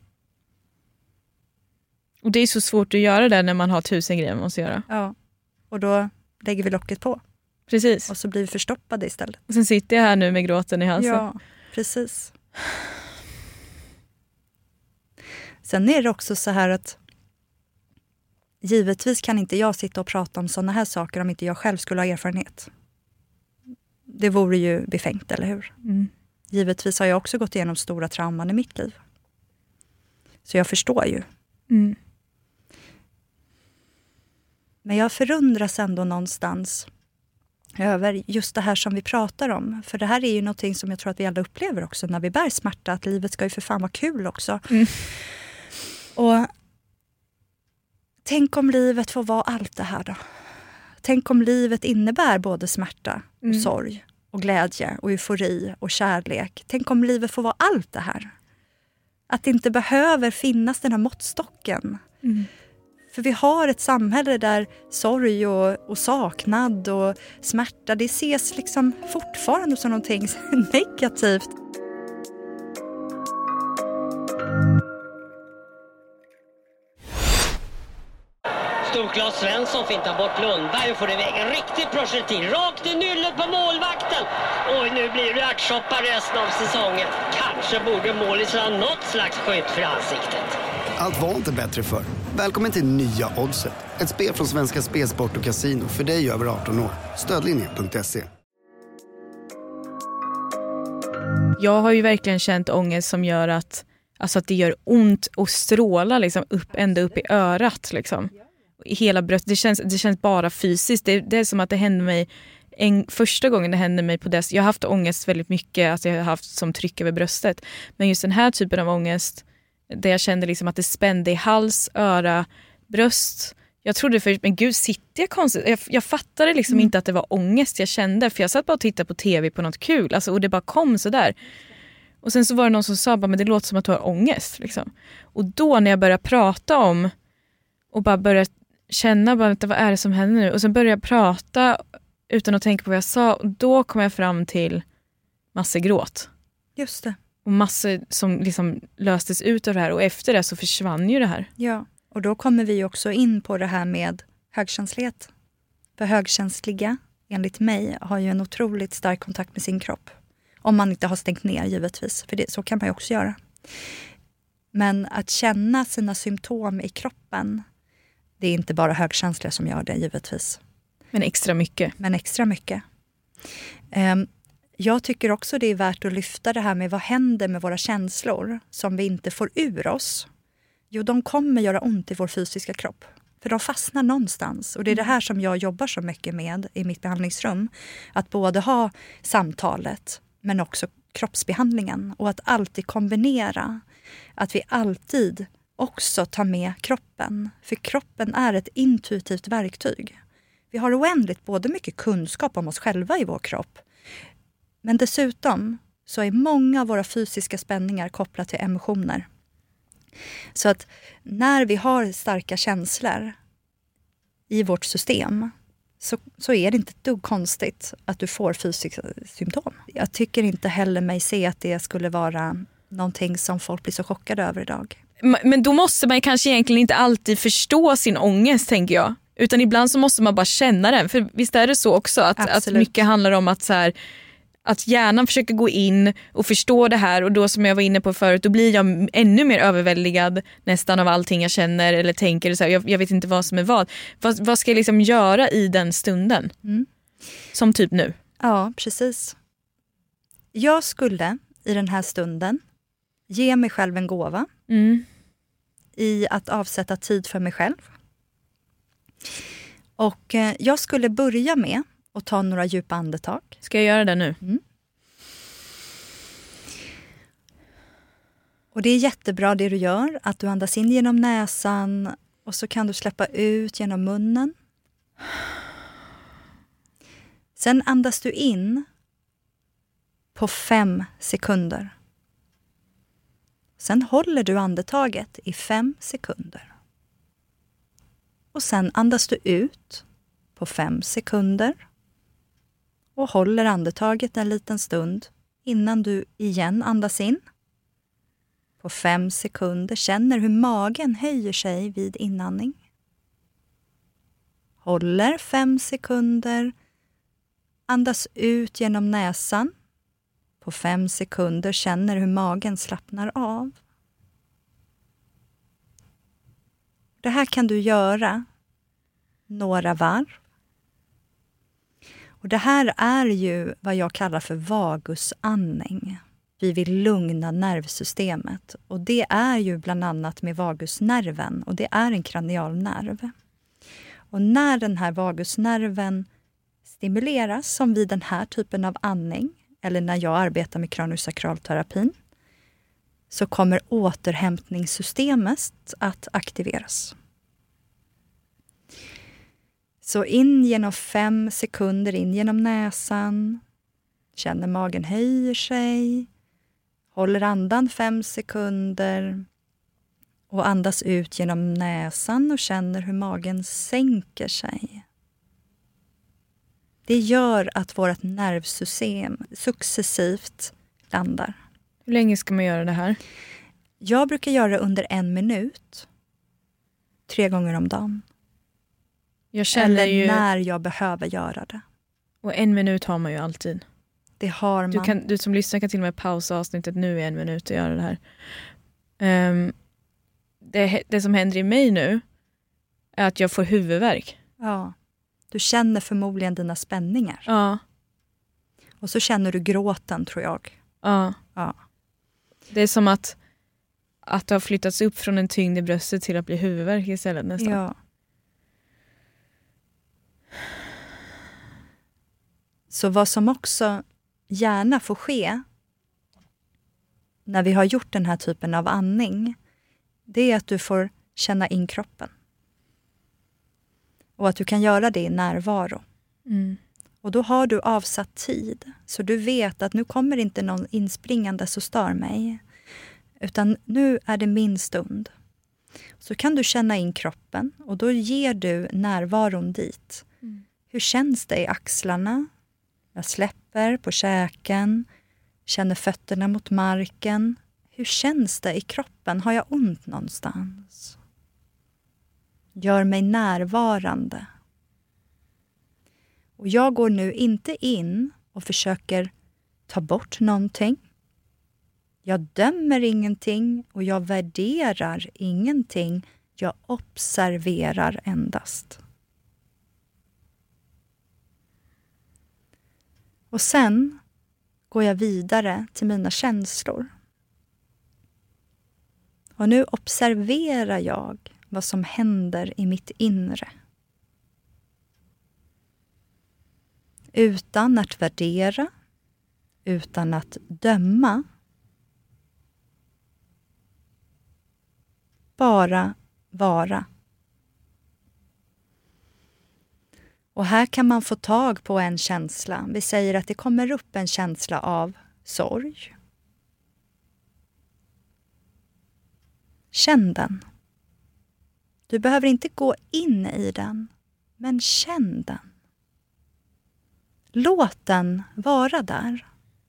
Och det är så svårt att göra det när man har tusen grejer man måste göra. Ja, och då lägger vi locket på. Precis. Och så blir vi förstoppade istället. Och sen sitter jag här nu med gråten i halsen. Ja, precis. Sen är det också så här att givetvis kan inte jag sitta och prata om sådana här saker om inte jag själv skulle ha erfarenhet. Det vore ju befängt, eller hur? Mm. Givetvis har jag också gått igenom stora trauman i mitt liv. Så jag förstår ju. Mm. Men jag förundras ändå någonstans över just det här som vi pratar om. För det här är ju någonting som jag tror att vi alla upplever också när vi bär smärta. Att livet ska ju för fan vara kul också. Mm. Och tänk om livet får vara allt det här då. Tänk om livet innebär både smärta och mm. sorg och glädje och eufori och kärlek. Tänk om livet får vara allt det här. Att det inte behöver finnas den här måttstocken. Mm. För vi har ett samhälle där sorg och, och saknad och smärta, det ses liksom fortfarande som någonting negativt. Storklas Svensson fintar bort Lundberg och får iväg en riktig projektil rakt i nyllet på målvakten. Oj, nu blir det ärtsoppa resten av säsongen. Kanske borde målisen ha något slags skydd för ansiktet. Allt var inte bättre för. Välkommen till nya Oddset. Ett spel från Svenska Spelsport och Casino för dig över arton år. Stödlinje punkt se. Jag har ju verkligen känt ångest som gör att, alltså att det gör ont och stråla liksom upp, ända upp i örat liksom. I hela bröstet. Det känns, det känns bara fysiskt. Det, det är som att det hände mig en, första gången det hände mig på det. Jag har haft ångest väldigt mycket, alltså jag har haft som tryck över bröstet. Men just den här typen av ångest där jag kände liksom att det spände i hals, öra, bröst. Jag trodde först, men gud, sitter jag konstigt? Jag, jag fattade liksom mm. inte att det var ångest jag kände. För jag satt bara och tittade på tv på något kul. Alltså, och det bara kom så där. Och sen så var det någon som sa, men det låter som att du har ångest. Liksom. Och då när jag började prata om och bara började känna, bara, vad är det som händer nu? Och sen började jag prata utan att tänka på vad jag sa. Och då kom jag fram till massor gråt. Just det. Och massor som liksom löstes ut av det här. Och efter det så försvann ju det här. Ja, och då kommer vi också in på det här med högkänslighet. För högkänsliga, enligt mig, har ju en otroligt stark kontakt med sin kropp. Om man inte har stängt ner, givetvis. För det, så kan man ju också göra. Men att känna sina symptom i kroppen, det är inte bara högkänsliga som gör det, givetvis. Men extra mycket. Men extra mycket. Um, Jag tycker också det är värt att lyfta det här med vad händer med våra känslor som vi inte får ur oss. Jo, de kommer göra ont i vår fysiska kropp. För de fastnar någonstans. Och det är det här som jag jobbar så mycket med i mitt behandlingsrum. Att både ha samtalet men också kroppsbehandlingen. Och att alltid kombinera. Att vi alltid också tar med kroppen. För kroppen är ett intuitivt verktyg. Vi har oändligt både mycket kunskap om oss själva i vår kropp. Men dessutom så är många av våra fysiska spänningar kopplat till emotioner. Så att när vi har starka känslor i vårt system så, så är det inte ett dugg konstigt att du får fysiska symptom. Jag tycker inte heller mig se att det skulle vara någonting som folk blir så chockade över idag. Men då måste man kanske egentligen inte alltid förstå sin ångest, tänker jag. Utan ibland så måste man bara känna den. För visst är det så också att, att mycket handlar om att så här, att hjärnan försöker gå in och förstå det här, och då som jag var inne på förut, då blir jag ännu mer överväldigad nästan av allting jag känner eller tänker. Så här, jag, jag vet inte vad som är vad. Vad, vad ska jag liksom göra i den stunden? Mm. Som typ nu. Ja, precis. Jag skulle i den här stunden ge mig själv en gåva Mm. i att avsätta tid för mig själv. Och eh, jag skulle börja med att ta några djupa andetag. Ska jag göra det nu? Mm. Och det är jättebra det du gör, att du andas in genom näsan och så kan du släppa ut genom munnen. Sen andas du in på fem sekunder. Sen håller du andetaget i fem sekunder. Och sen andas du ut på fem sekunder. Och håller andetaget en liten stund innan du igen andas in. På fem sekunder känner hur magen höjer sig vid inandning. Håller fem sekunder. Andas ut genom näsan. På fem sekunder känner hur magen slappnar av. Det här kan du göra några varv. Och det här är ju vad jag kallar för vagusandning. Vi vill lugna nervsystemet. Och det är ju bland annat med vagusnerven. Och det är en kranialnerv. Och när den här vagusnerven stimuleras, som vid den här typen av andning, eller när jag arbetar med kraniosakralterapin, så kommer återhämtningssystemet att aktiveras. Så in genom fem sekunder, in genom näsan. Känner magen höjer sig. Håller andan fem sekunder. Och andas ut genom näsan och känner hur magen sänker sig. Det gör att vårt nervsystem successivt landar. Hur länge ska man göra det här? Jag brukar göra det under en minut. Tre gånger om dagen. Jag känner Eller ju... när jag behöver göra det. Och en minut har man ju alltid. Det har man. Du, kan, du som lyssnar kan till och med pausa avsnittet nu i en minut och göra det här. Um, det, det som händer i mig nu är att jag får huvudvärk. Ja. Du känner förmodligen dina spänningar. Ja. Och så känner du gråten, tror jag. Ja. Ja. Det är som att, att det har flyttats upp från en tyngd i bröstet till att bli huvudvärk istället nästan. Ja. Så vad som också gärna får ske när vi har gjort den här typen av andning, det är att du får känna in kroppen. Och att du kan göra det i närvaro. Mm. Och då har du avsatt tid. Så du vet att nu kommer inte någon inspringande som stör mig. Utan nu är det min stund. Så kan du känna in kroppen. Och då ger du närvaron dit. Mm. Hur känns det i axlarna? Jag släpper på käken. Känner fötterna mot marken. Hur känns det i kroppen? Har jag ont någonstans? Gör mig närvarande. Och jag går nu inte in och försöker ta bort någonting. Jag dömer ingenting och jag värderar ingenting. Jag observerar endast. Och sen går jag vidare till mina känslor. Och nu observerar jag vad som händer i mitt inre. Utan att värdera, utan att döma. Bara vara. Och här kan man få tag på en känsla. Vi säger att det kommer upp en känsla av sorg. Känn den. Du behöver inte gå in i den, men känn den. Låt den vara där.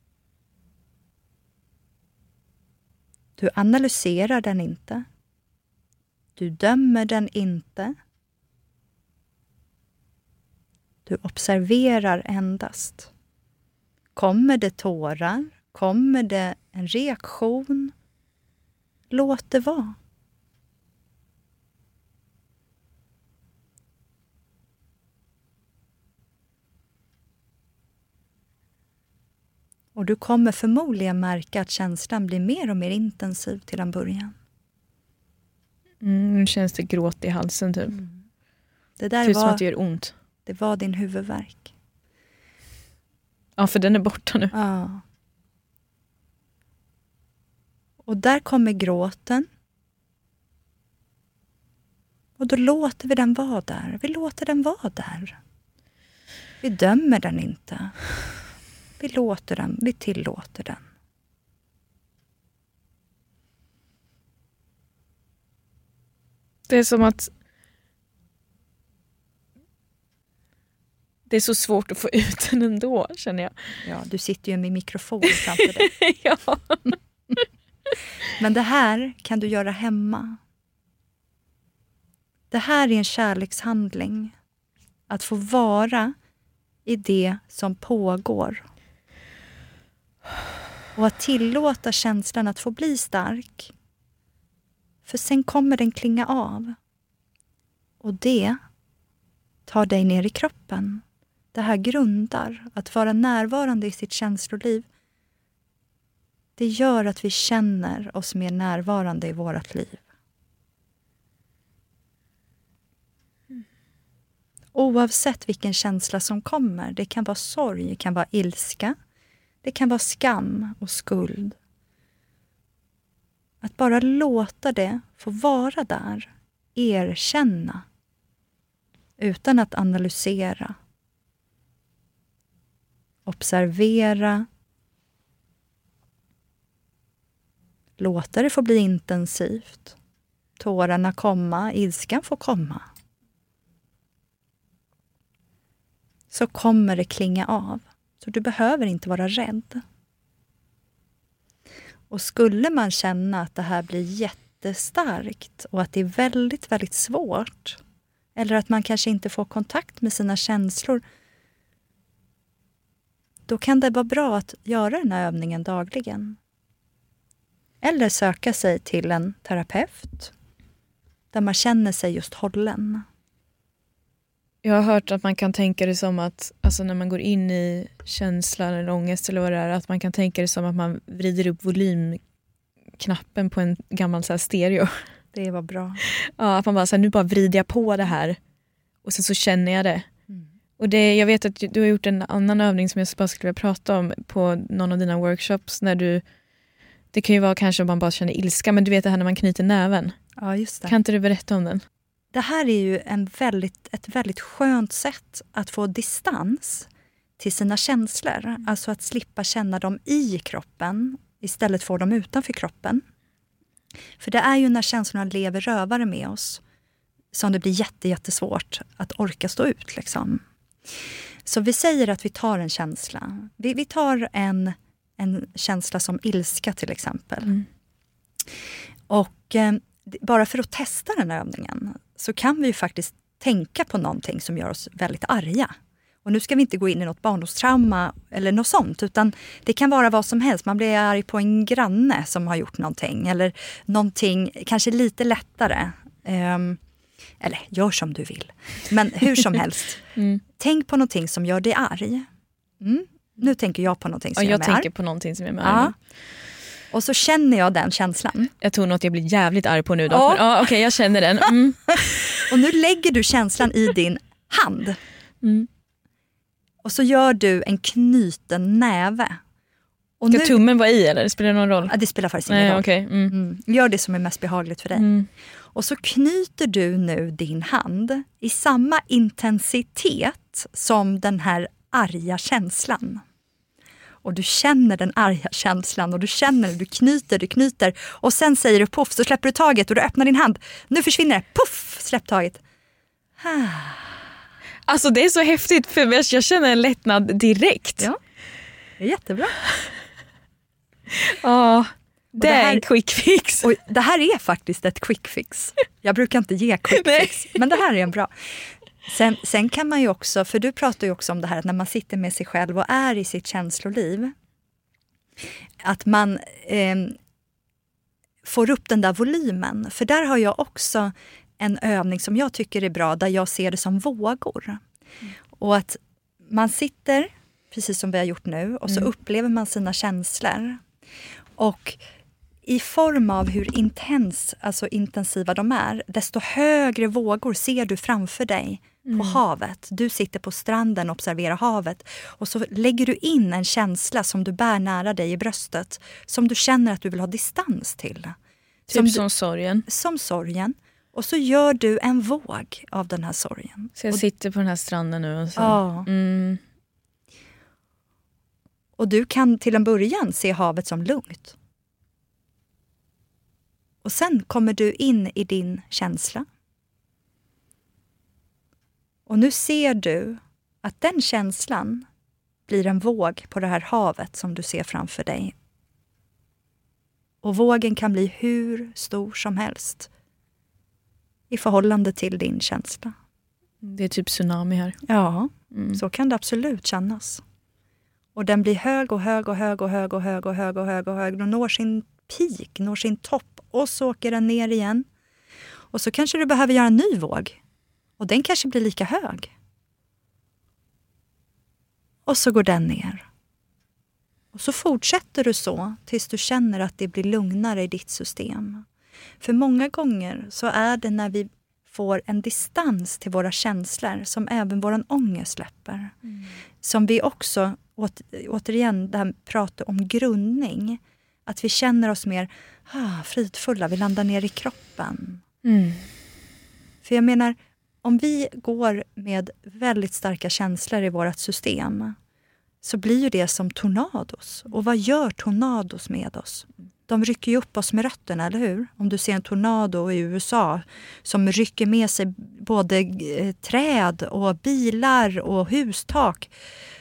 Du analyserar den inte. Du dömer den inte. Du observerar endast. Kommer det tårar? Kommer det en reaktion? Låt det vara. Och du kommer förmodligen märka att känslan blir mer och mer intensiv till en början. Mm, nu känns det gråt i halsen typ. Mm. Det där typ var, som att det gör ont. Det var din huvudvärk. Ja, för den är borta nu. Ja. Och där kommer gråten. Och då låter vi den vara där. Vi låter den vara där. Vi dömer den inte. Vi låter den, vi tillåter den. Det är som att det är så svårt att få ut den ändå, känner jag. Ja, du sitter ju med mikrofon framför dig. Ja. Men det här kan du göra hemma. Det här är en kärlekshandling. Att få vara i det som pågår. Och att tillåta känslan att få bli stark. För sen kommer den klinga av. Och det tar dig ner i kroppen. Det här grundar. Att vara närvarande i sitt känsloliv. Det gör att vi känner oss mer närvarande i vårt liv. Oavsett vilken känsla som kommer. Det kan vara sorg, det kan vara ilska. Det kan vara skam och skuld. Att bara låta det få vara där. Erkänna. Utan att analysera. Observera. Låta det få bli intensivt. Tårarna komma, ilskan får komma. Så kommer det klinga av. Så du behöver inte vara rädd. Och skulle man känna att det här blir jättestarkt och att det är väldigt, väldigt svårt, eller att man kanske inte får kontakt med sina känslor, då kan det vara bra att göra den här övningen dagligen. Eller söka sig till en terapeut där man känner sig just hållen. Jag har hört att man kan tänka det som att alltså när man går in i känslan eller ångest eller vad det är, att man kan tänka det som att man vrider upp volymknappen på en gammal så här stereo. Det var bra. Ja, att man bara så här, nu bara vrider jag på det här och sen så känner jag det. Mm. Och det, jag vet att du har gjort en annan övning som jag bara skulle vilja prata om på någon av dina workshops när du, det kan ju vara kanske om man bara känner ilska, men du vet det här när man knyter näven. Ja, just det. Kan inte du berätta om den? Det här är ju en väldigt, ett väldigt skönt sätt att få distans till sina känslor. Mm. Alltså att slippa känna dem i kroppen, istället få dem utanför kroppen. För det är ju när känslorna lever rövare med oss som det blir jätte, jättesvårt att orka stå ut. Liksom. Så vi säger att vi tar en känsla. Vi, vi tar en, en känsla som ilska till exempel. Mm. Och eh, bara för att testa den här övningen så kan vi ju faktiskt tänka på någonting som gör oss väldigt arga. Och nu ska vi inte gå in i något barndomstrauma eller något sånt, utan det kan vara vad som helst. Man blir arg på en granne som har gjort någonting eller någonting kanske lite lättare. Um, eller gör som du vill. Men hur som helst, mm. tänk på någonting som gör dig arg. Mm. Nu tänker jag på någonting som ja, gör mig arg. Jag tänker på någonting som gör mig ja. arg. Och så känner jag den känslan. Jag tror nog att jag blir jävligt arg på nu då. Ja. Ja, okej, okay, jag känner den. Mm. Och nu lägger du känslan i din hand. Mm. Och så gör du en knuten näve. Och Ska nu... tummen vara i eller? Spelar det någon roll? Ja, det spelar faktiskt ingen Nej, roll. Okay. Mm. Mm. Gör det som är mest behagligt för dig. Mm. Och så knyter du nu din hand i samma intensitet som den här arga känslan. Och du känner den arga känslan och du känner, du knyter, du knyter. Och sen säger du puff, så släpper du taget och du öppnar din hand. Nu försvinner det, puff, släpp taget. Alltså det är så häftigt för jag känner en lättnad direkt. Ja, det är jättebra. Ja, det, det här, är en quick fix. Och det här är faktiskt ett quick fix. Jag brukar inte ge quick fix, men det här är en bra. Sen, sen kan man ju också, för du pratar ju också om det här att när man sitter med sig själv och är i sitt känsloliv, att man eh, får upp den där volymen. För där har jag också en övning som jag tycker är bra, där jag ser det som vågor. Mm. Och att man sitter, precis som vi har gjort nu, och så mm. upplever man sina känslor. Och i form av hur intens, alltså intensiva de är, desto högre vågor ser du framför dig på mm. havet. Du sitter på stranden och observerar havet. Och så lägger du in en känsla som du bär nära dig i bröstet. Som du känner att du vill ha distans till. Typ som, som sorgen. Som sorgen. Och så gör du en våg av den här sorgen. Så jag och, sitter på den här stranden nu. Och så. Ja. Mm. Och du kan till en början se havet som lugnt. Och sen kommer du in i din känsla. Och nu ser du att den känslan blir en våg på det här havet som du ser framför dig. Och vågen kan bli hur stor som helst i förhållande till din känsla. Det är typ tsunami här. Ja, mm. så kan det absolut kännas. Och den blir hög och hög och hög och hög och hög och hög och hög och hög och når sin peak, når sin topp, och så åker den ner igen. Och så kanske du behöver göra en ny våg. Och den kanske blir lika hög. Och så går den ner. Och så fortsätter du så tills du känner att det blir lugnare i ditt system. För många gånger så är det när vi får en distans till våra känslor som även våran ångest släpper. Mm. Som vi också, återigen, det här pratar om grundning. Att vi känner oss mer ah, fridfulla, vi landar ner i kroppen. Mm. För jag menar, om vi går med väldigt starka känslor i vårt system, så blir ju det som tornados. Och vad gör tornados med oss? De rycker ju upp oss med rötterna, eller hur? Om du ser en tornado i U S A som rycker med sig både träd och bilar och hustak.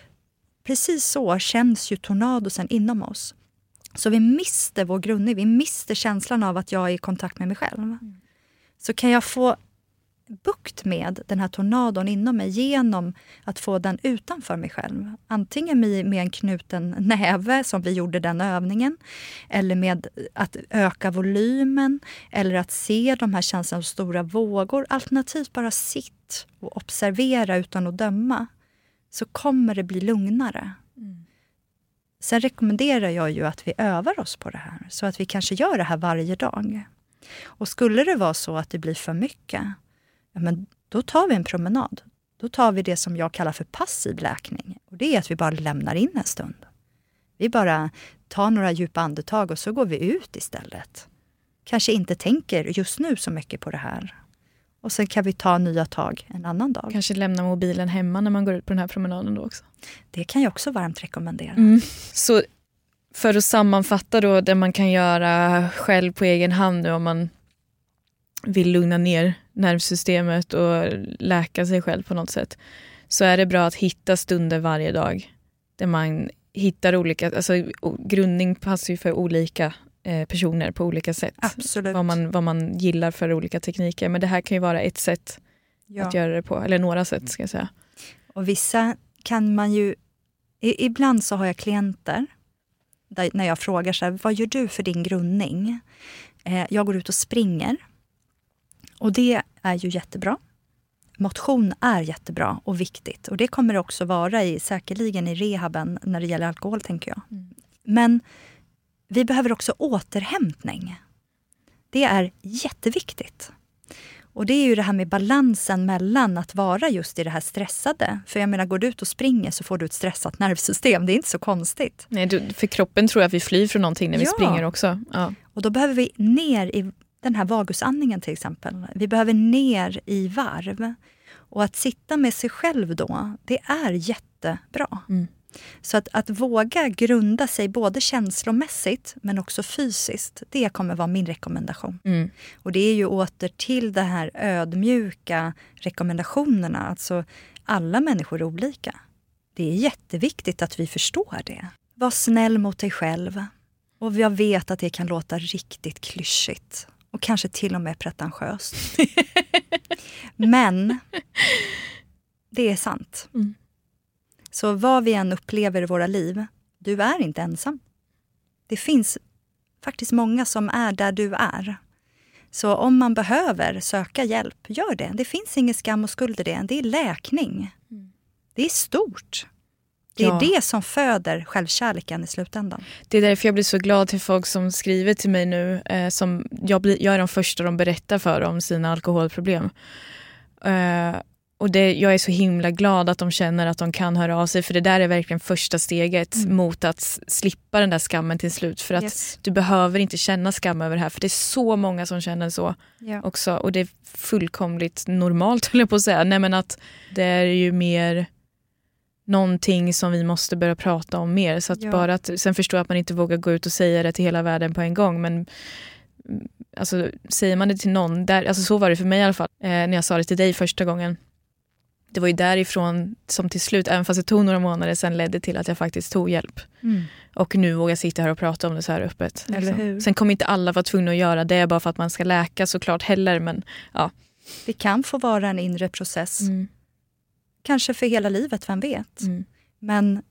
Precis så känns ju tornadosen inom oss. Så vi mister vår grundning, vi mister känslan av att jag är i kontakt med mig själv. Mm. Så kan jag få bukt med den här tornadon inom mig genom att få den utanför mig själv. Antingen med en knuten näve, som vi gjorde den övningen, eller med att öka volymen, eller att se de här känslorna som stora vågor. Alternativt bara sitt och observera utan att döma, så kommer det bli lugnare. Mm. Sen rekommenderar jag ju att vi övar oss på det här, så att vi kanske gör det här varje dag. Och skulle det vara så att det blir för mycket, ja, men då tar vi en promenad. Då tar vi det som jag kallar för passiv läkning. Och det är att vi bara lämnar in en stund. Vi bara tar några djupa andetag och så går vi ut istället. Kanske inte tänker just nu så mycket på det här. Och sen kan vi ta nya tag en annan dag. Kanske lämna mobilen hemma när man går ut på den här promenaden då också. Det kan jag också varmt rekommendera. Mm. Så för att sammanfatta då, det man kan göra själv på egen hand nu om man vill lugna ner nervsystemet och läka sig själv på något sätt, så är det bra att hitta stunder varje dag där man hittar olika, alltså grundning passar ju för olika eh, personer på olika sätt. Absolut. Vad man, vad man gillar för olika tekniker, men det här kan ju vara ett sätt ja. att göra det på, eller några sätt ska jag säga. Och vissa kan man ju, i, ibland så har jag klienter där, när jag frågar så här, vad gör du för din grundning? Eh, jag går ut och springer. Och det är ju jättebra. Motion är jättebra och viktigt. Och det kommer det också vara i, säkerligen i rehaben när det gäller alkohol, tänker jag. Mm. Men vi behöver också återhämtning. Det är jätteviktigt. Och det är ju det här med balansen mellan att vara just i det här stressade. För jag menar, går du ut och springer så får du ett stressat nervsystem. Det är inte så konstigt. Nej, du, för kroppen tror jag att vi flyr från någonting när vi ja. springer också. Ja. Och då behöver vi ner i den här vagusandningen till exempel. Vi behöver ner i varv. Och att sitta med sig själv då, det är jättebra. Mm. Så att, att våga grunda sig både känslomässigt men också fysiskt, det kommer vara min rekommendation. Mm. Och det är ju åter till det här ödmjuka rekommendationerna. Alltså alla människor är olika. Det är jätteviktigt att vi förstår det. Var snäll mot dig själv. Och jag vet att det kan låta riktigt klyschigt. Och kanske till och med pretentiöst. Men det är sant. Mm. Så vad vi än upplever i våra liv, du är inte ensam. Det finns faktiskt många som är där du är. Så om man behöver söka hjälp, gör det. Det finns ingen skam och skuld i det. Det är läkning. Mm. Det är stort. Det är ja. det som föder självkärleken i slutändan. Det är därför jag blir så glad till folk som skriver till mig nu. Eh, som jag, blir, jag är de första de berättar för om sina alkoholproblem. Eh, och det, jag är så himla glad att de känner att de kan höra av sig. För det där är verkligen första steget mm. mot att slippa den där skammen till slut. För att yes. du behöver inte känna skam över det här. För det är så många som känner så ja. också. Och det är fullkomligt normalt, höll jag på att säga. Nej, men att det är ju mer någonting som vi måste börja prata om mer. Så att ja. bara att, sen förstår jag att man inte vågar gå ut och säga det till hela världen på en gång. Men alltså, säger man det till någon, där, alltså så var det för mig i alla fall. Eh, när jag sa det till dig första gången. Det var ju därifrån som till slut, även fast det tog några månader sen, ledde till att jag faktiskt tog hjälp. Mm. Och nu vågar jag sitta här och prata om det så här öppet. Eller liksom. hur? Sen kommer inte alla vara tvungna att göra det bara för att man ska läka såklart heller. Men ja. Det kan få vara en inre process. Mm. Kanske för hela livet, vem vet. Mm. Men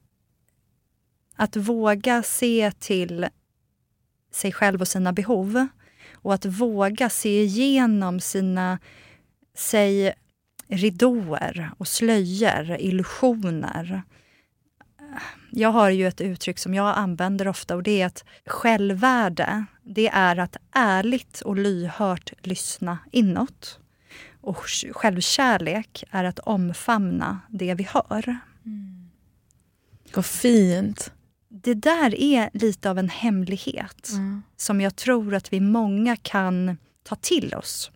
att våga se till sig själv och sina behov. Och att våga se igenom sina, säg, ridåer och slöjor, illusioner. Jag har ju ett uttryck som jag använder ofta, och det är att självvärde, det är att ärligt och lyhört lyssna inåt. Och självkärlek är att omfamna det vi hör. Mm. Vad fint. Det där är lite av en hemlighet mm. som jag tror att vi många kan ta till oss.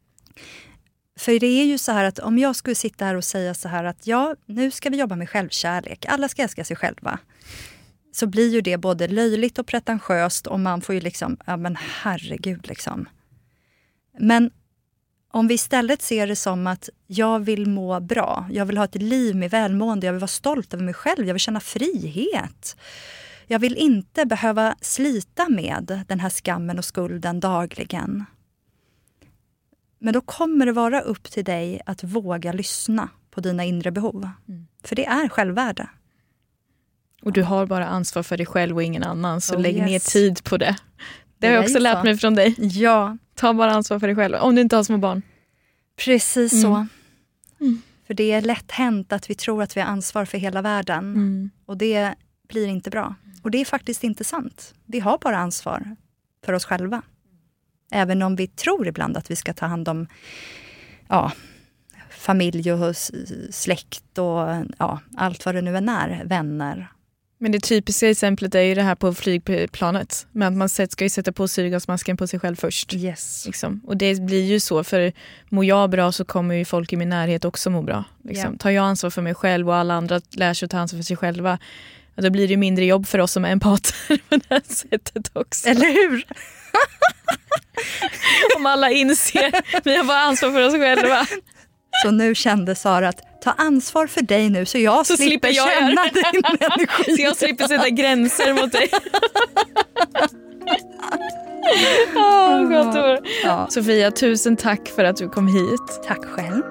För det är ju så här att om jag skulle sitta här och säga så här att ja, nu ska vi jobba med självkärlek. Alla ska älska sig själva. Så blir ju det både löjligt och pretentiöst, och man får ju liksom, ja men herregud liksom. Men om vi istället ser det som att jag vill må bra, jag vill ha ett liv med välmående, jag vill vara stolt över mig själv, jag vill känna frihet. Jag vill inte behöva slita med den här skammen och skulden dagligen. Men då kommer det vara upp till dig att våga lyssna på dina inre behov. Mm. För det är självvärde. Och du har bara ansvar för dig själv och ingen annan, så oh, lägg yes. ner tid på det. Det har jag också lärt mig från dig. Ja. Ta bara ansvar för dig själv, om du inte har små barn. Precis mm. så. Mm. För det är lätt hänt att vi tror att vi har ansvar för hela världen. Mm. Och det blir inte bra. Och det är faktiskt inte sant. Vi har bara ansvar för oss själva. Även om vi tror ibland att vi ska ta hand om ja, familj och släkt och ja, allt vad det nu än är, vänner. Men det typiska exemplet är ju det här på flygplanet. Men att man ska ju sätta på syrgasmasken på sig själv först. Yes. Liksom. Och det blir ju så, för mår jag bra så kommer ju folk i min närhet också må bra. Liksom. Yeah. Tar jag ansvar för mig själv och alla andra lär sig att ta ansvar för sig själva, då blir det mindre jobb för oss som är empater på det här sättet också. Eller hur? Om alla inser vi har bara ansvar för oss själva. Så nu kände Sara att ta ansvar för dig nu, så jag så slipper, slipper jag känna din energi. Så jag slipper sätta gränser mot dig. oh, gott ord. Ja. Sofia, tusen tack för att du kom hit. Tack själv.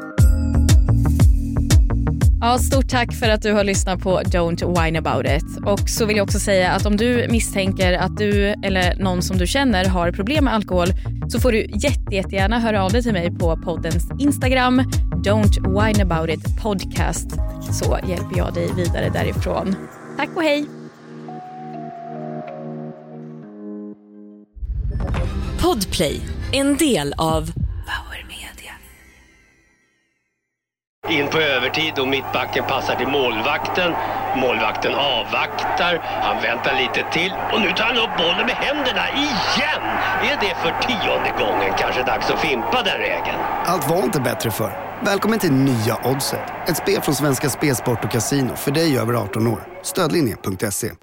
Ja, stort tack för att du har lyssnat på Don't Whine About It. Och så vill jag också säga att om du misstänker att du eller någon som du känner har problem med alkohol, så får du jätte, jättegärna höra av dig till mig på poddens Instagram, Don't Whine About It Podcast, så hjälper jag dig vidare därifrån. Tack och hej! Podplay, en del av Power Media. In på övertid och mittbacken passar till målvakten. Målvakten avvaktar. Han väntar lite till. Och nu tar han upp bollen med händerna igen. Är det för tionde gången kanske dags att fimpa den regeln? Allt var inte bättre för. Välkommen till nya Oddset. Ett spel från Svenska Spelsport och Casino för dig över arton år. Stödlinjen punkt se.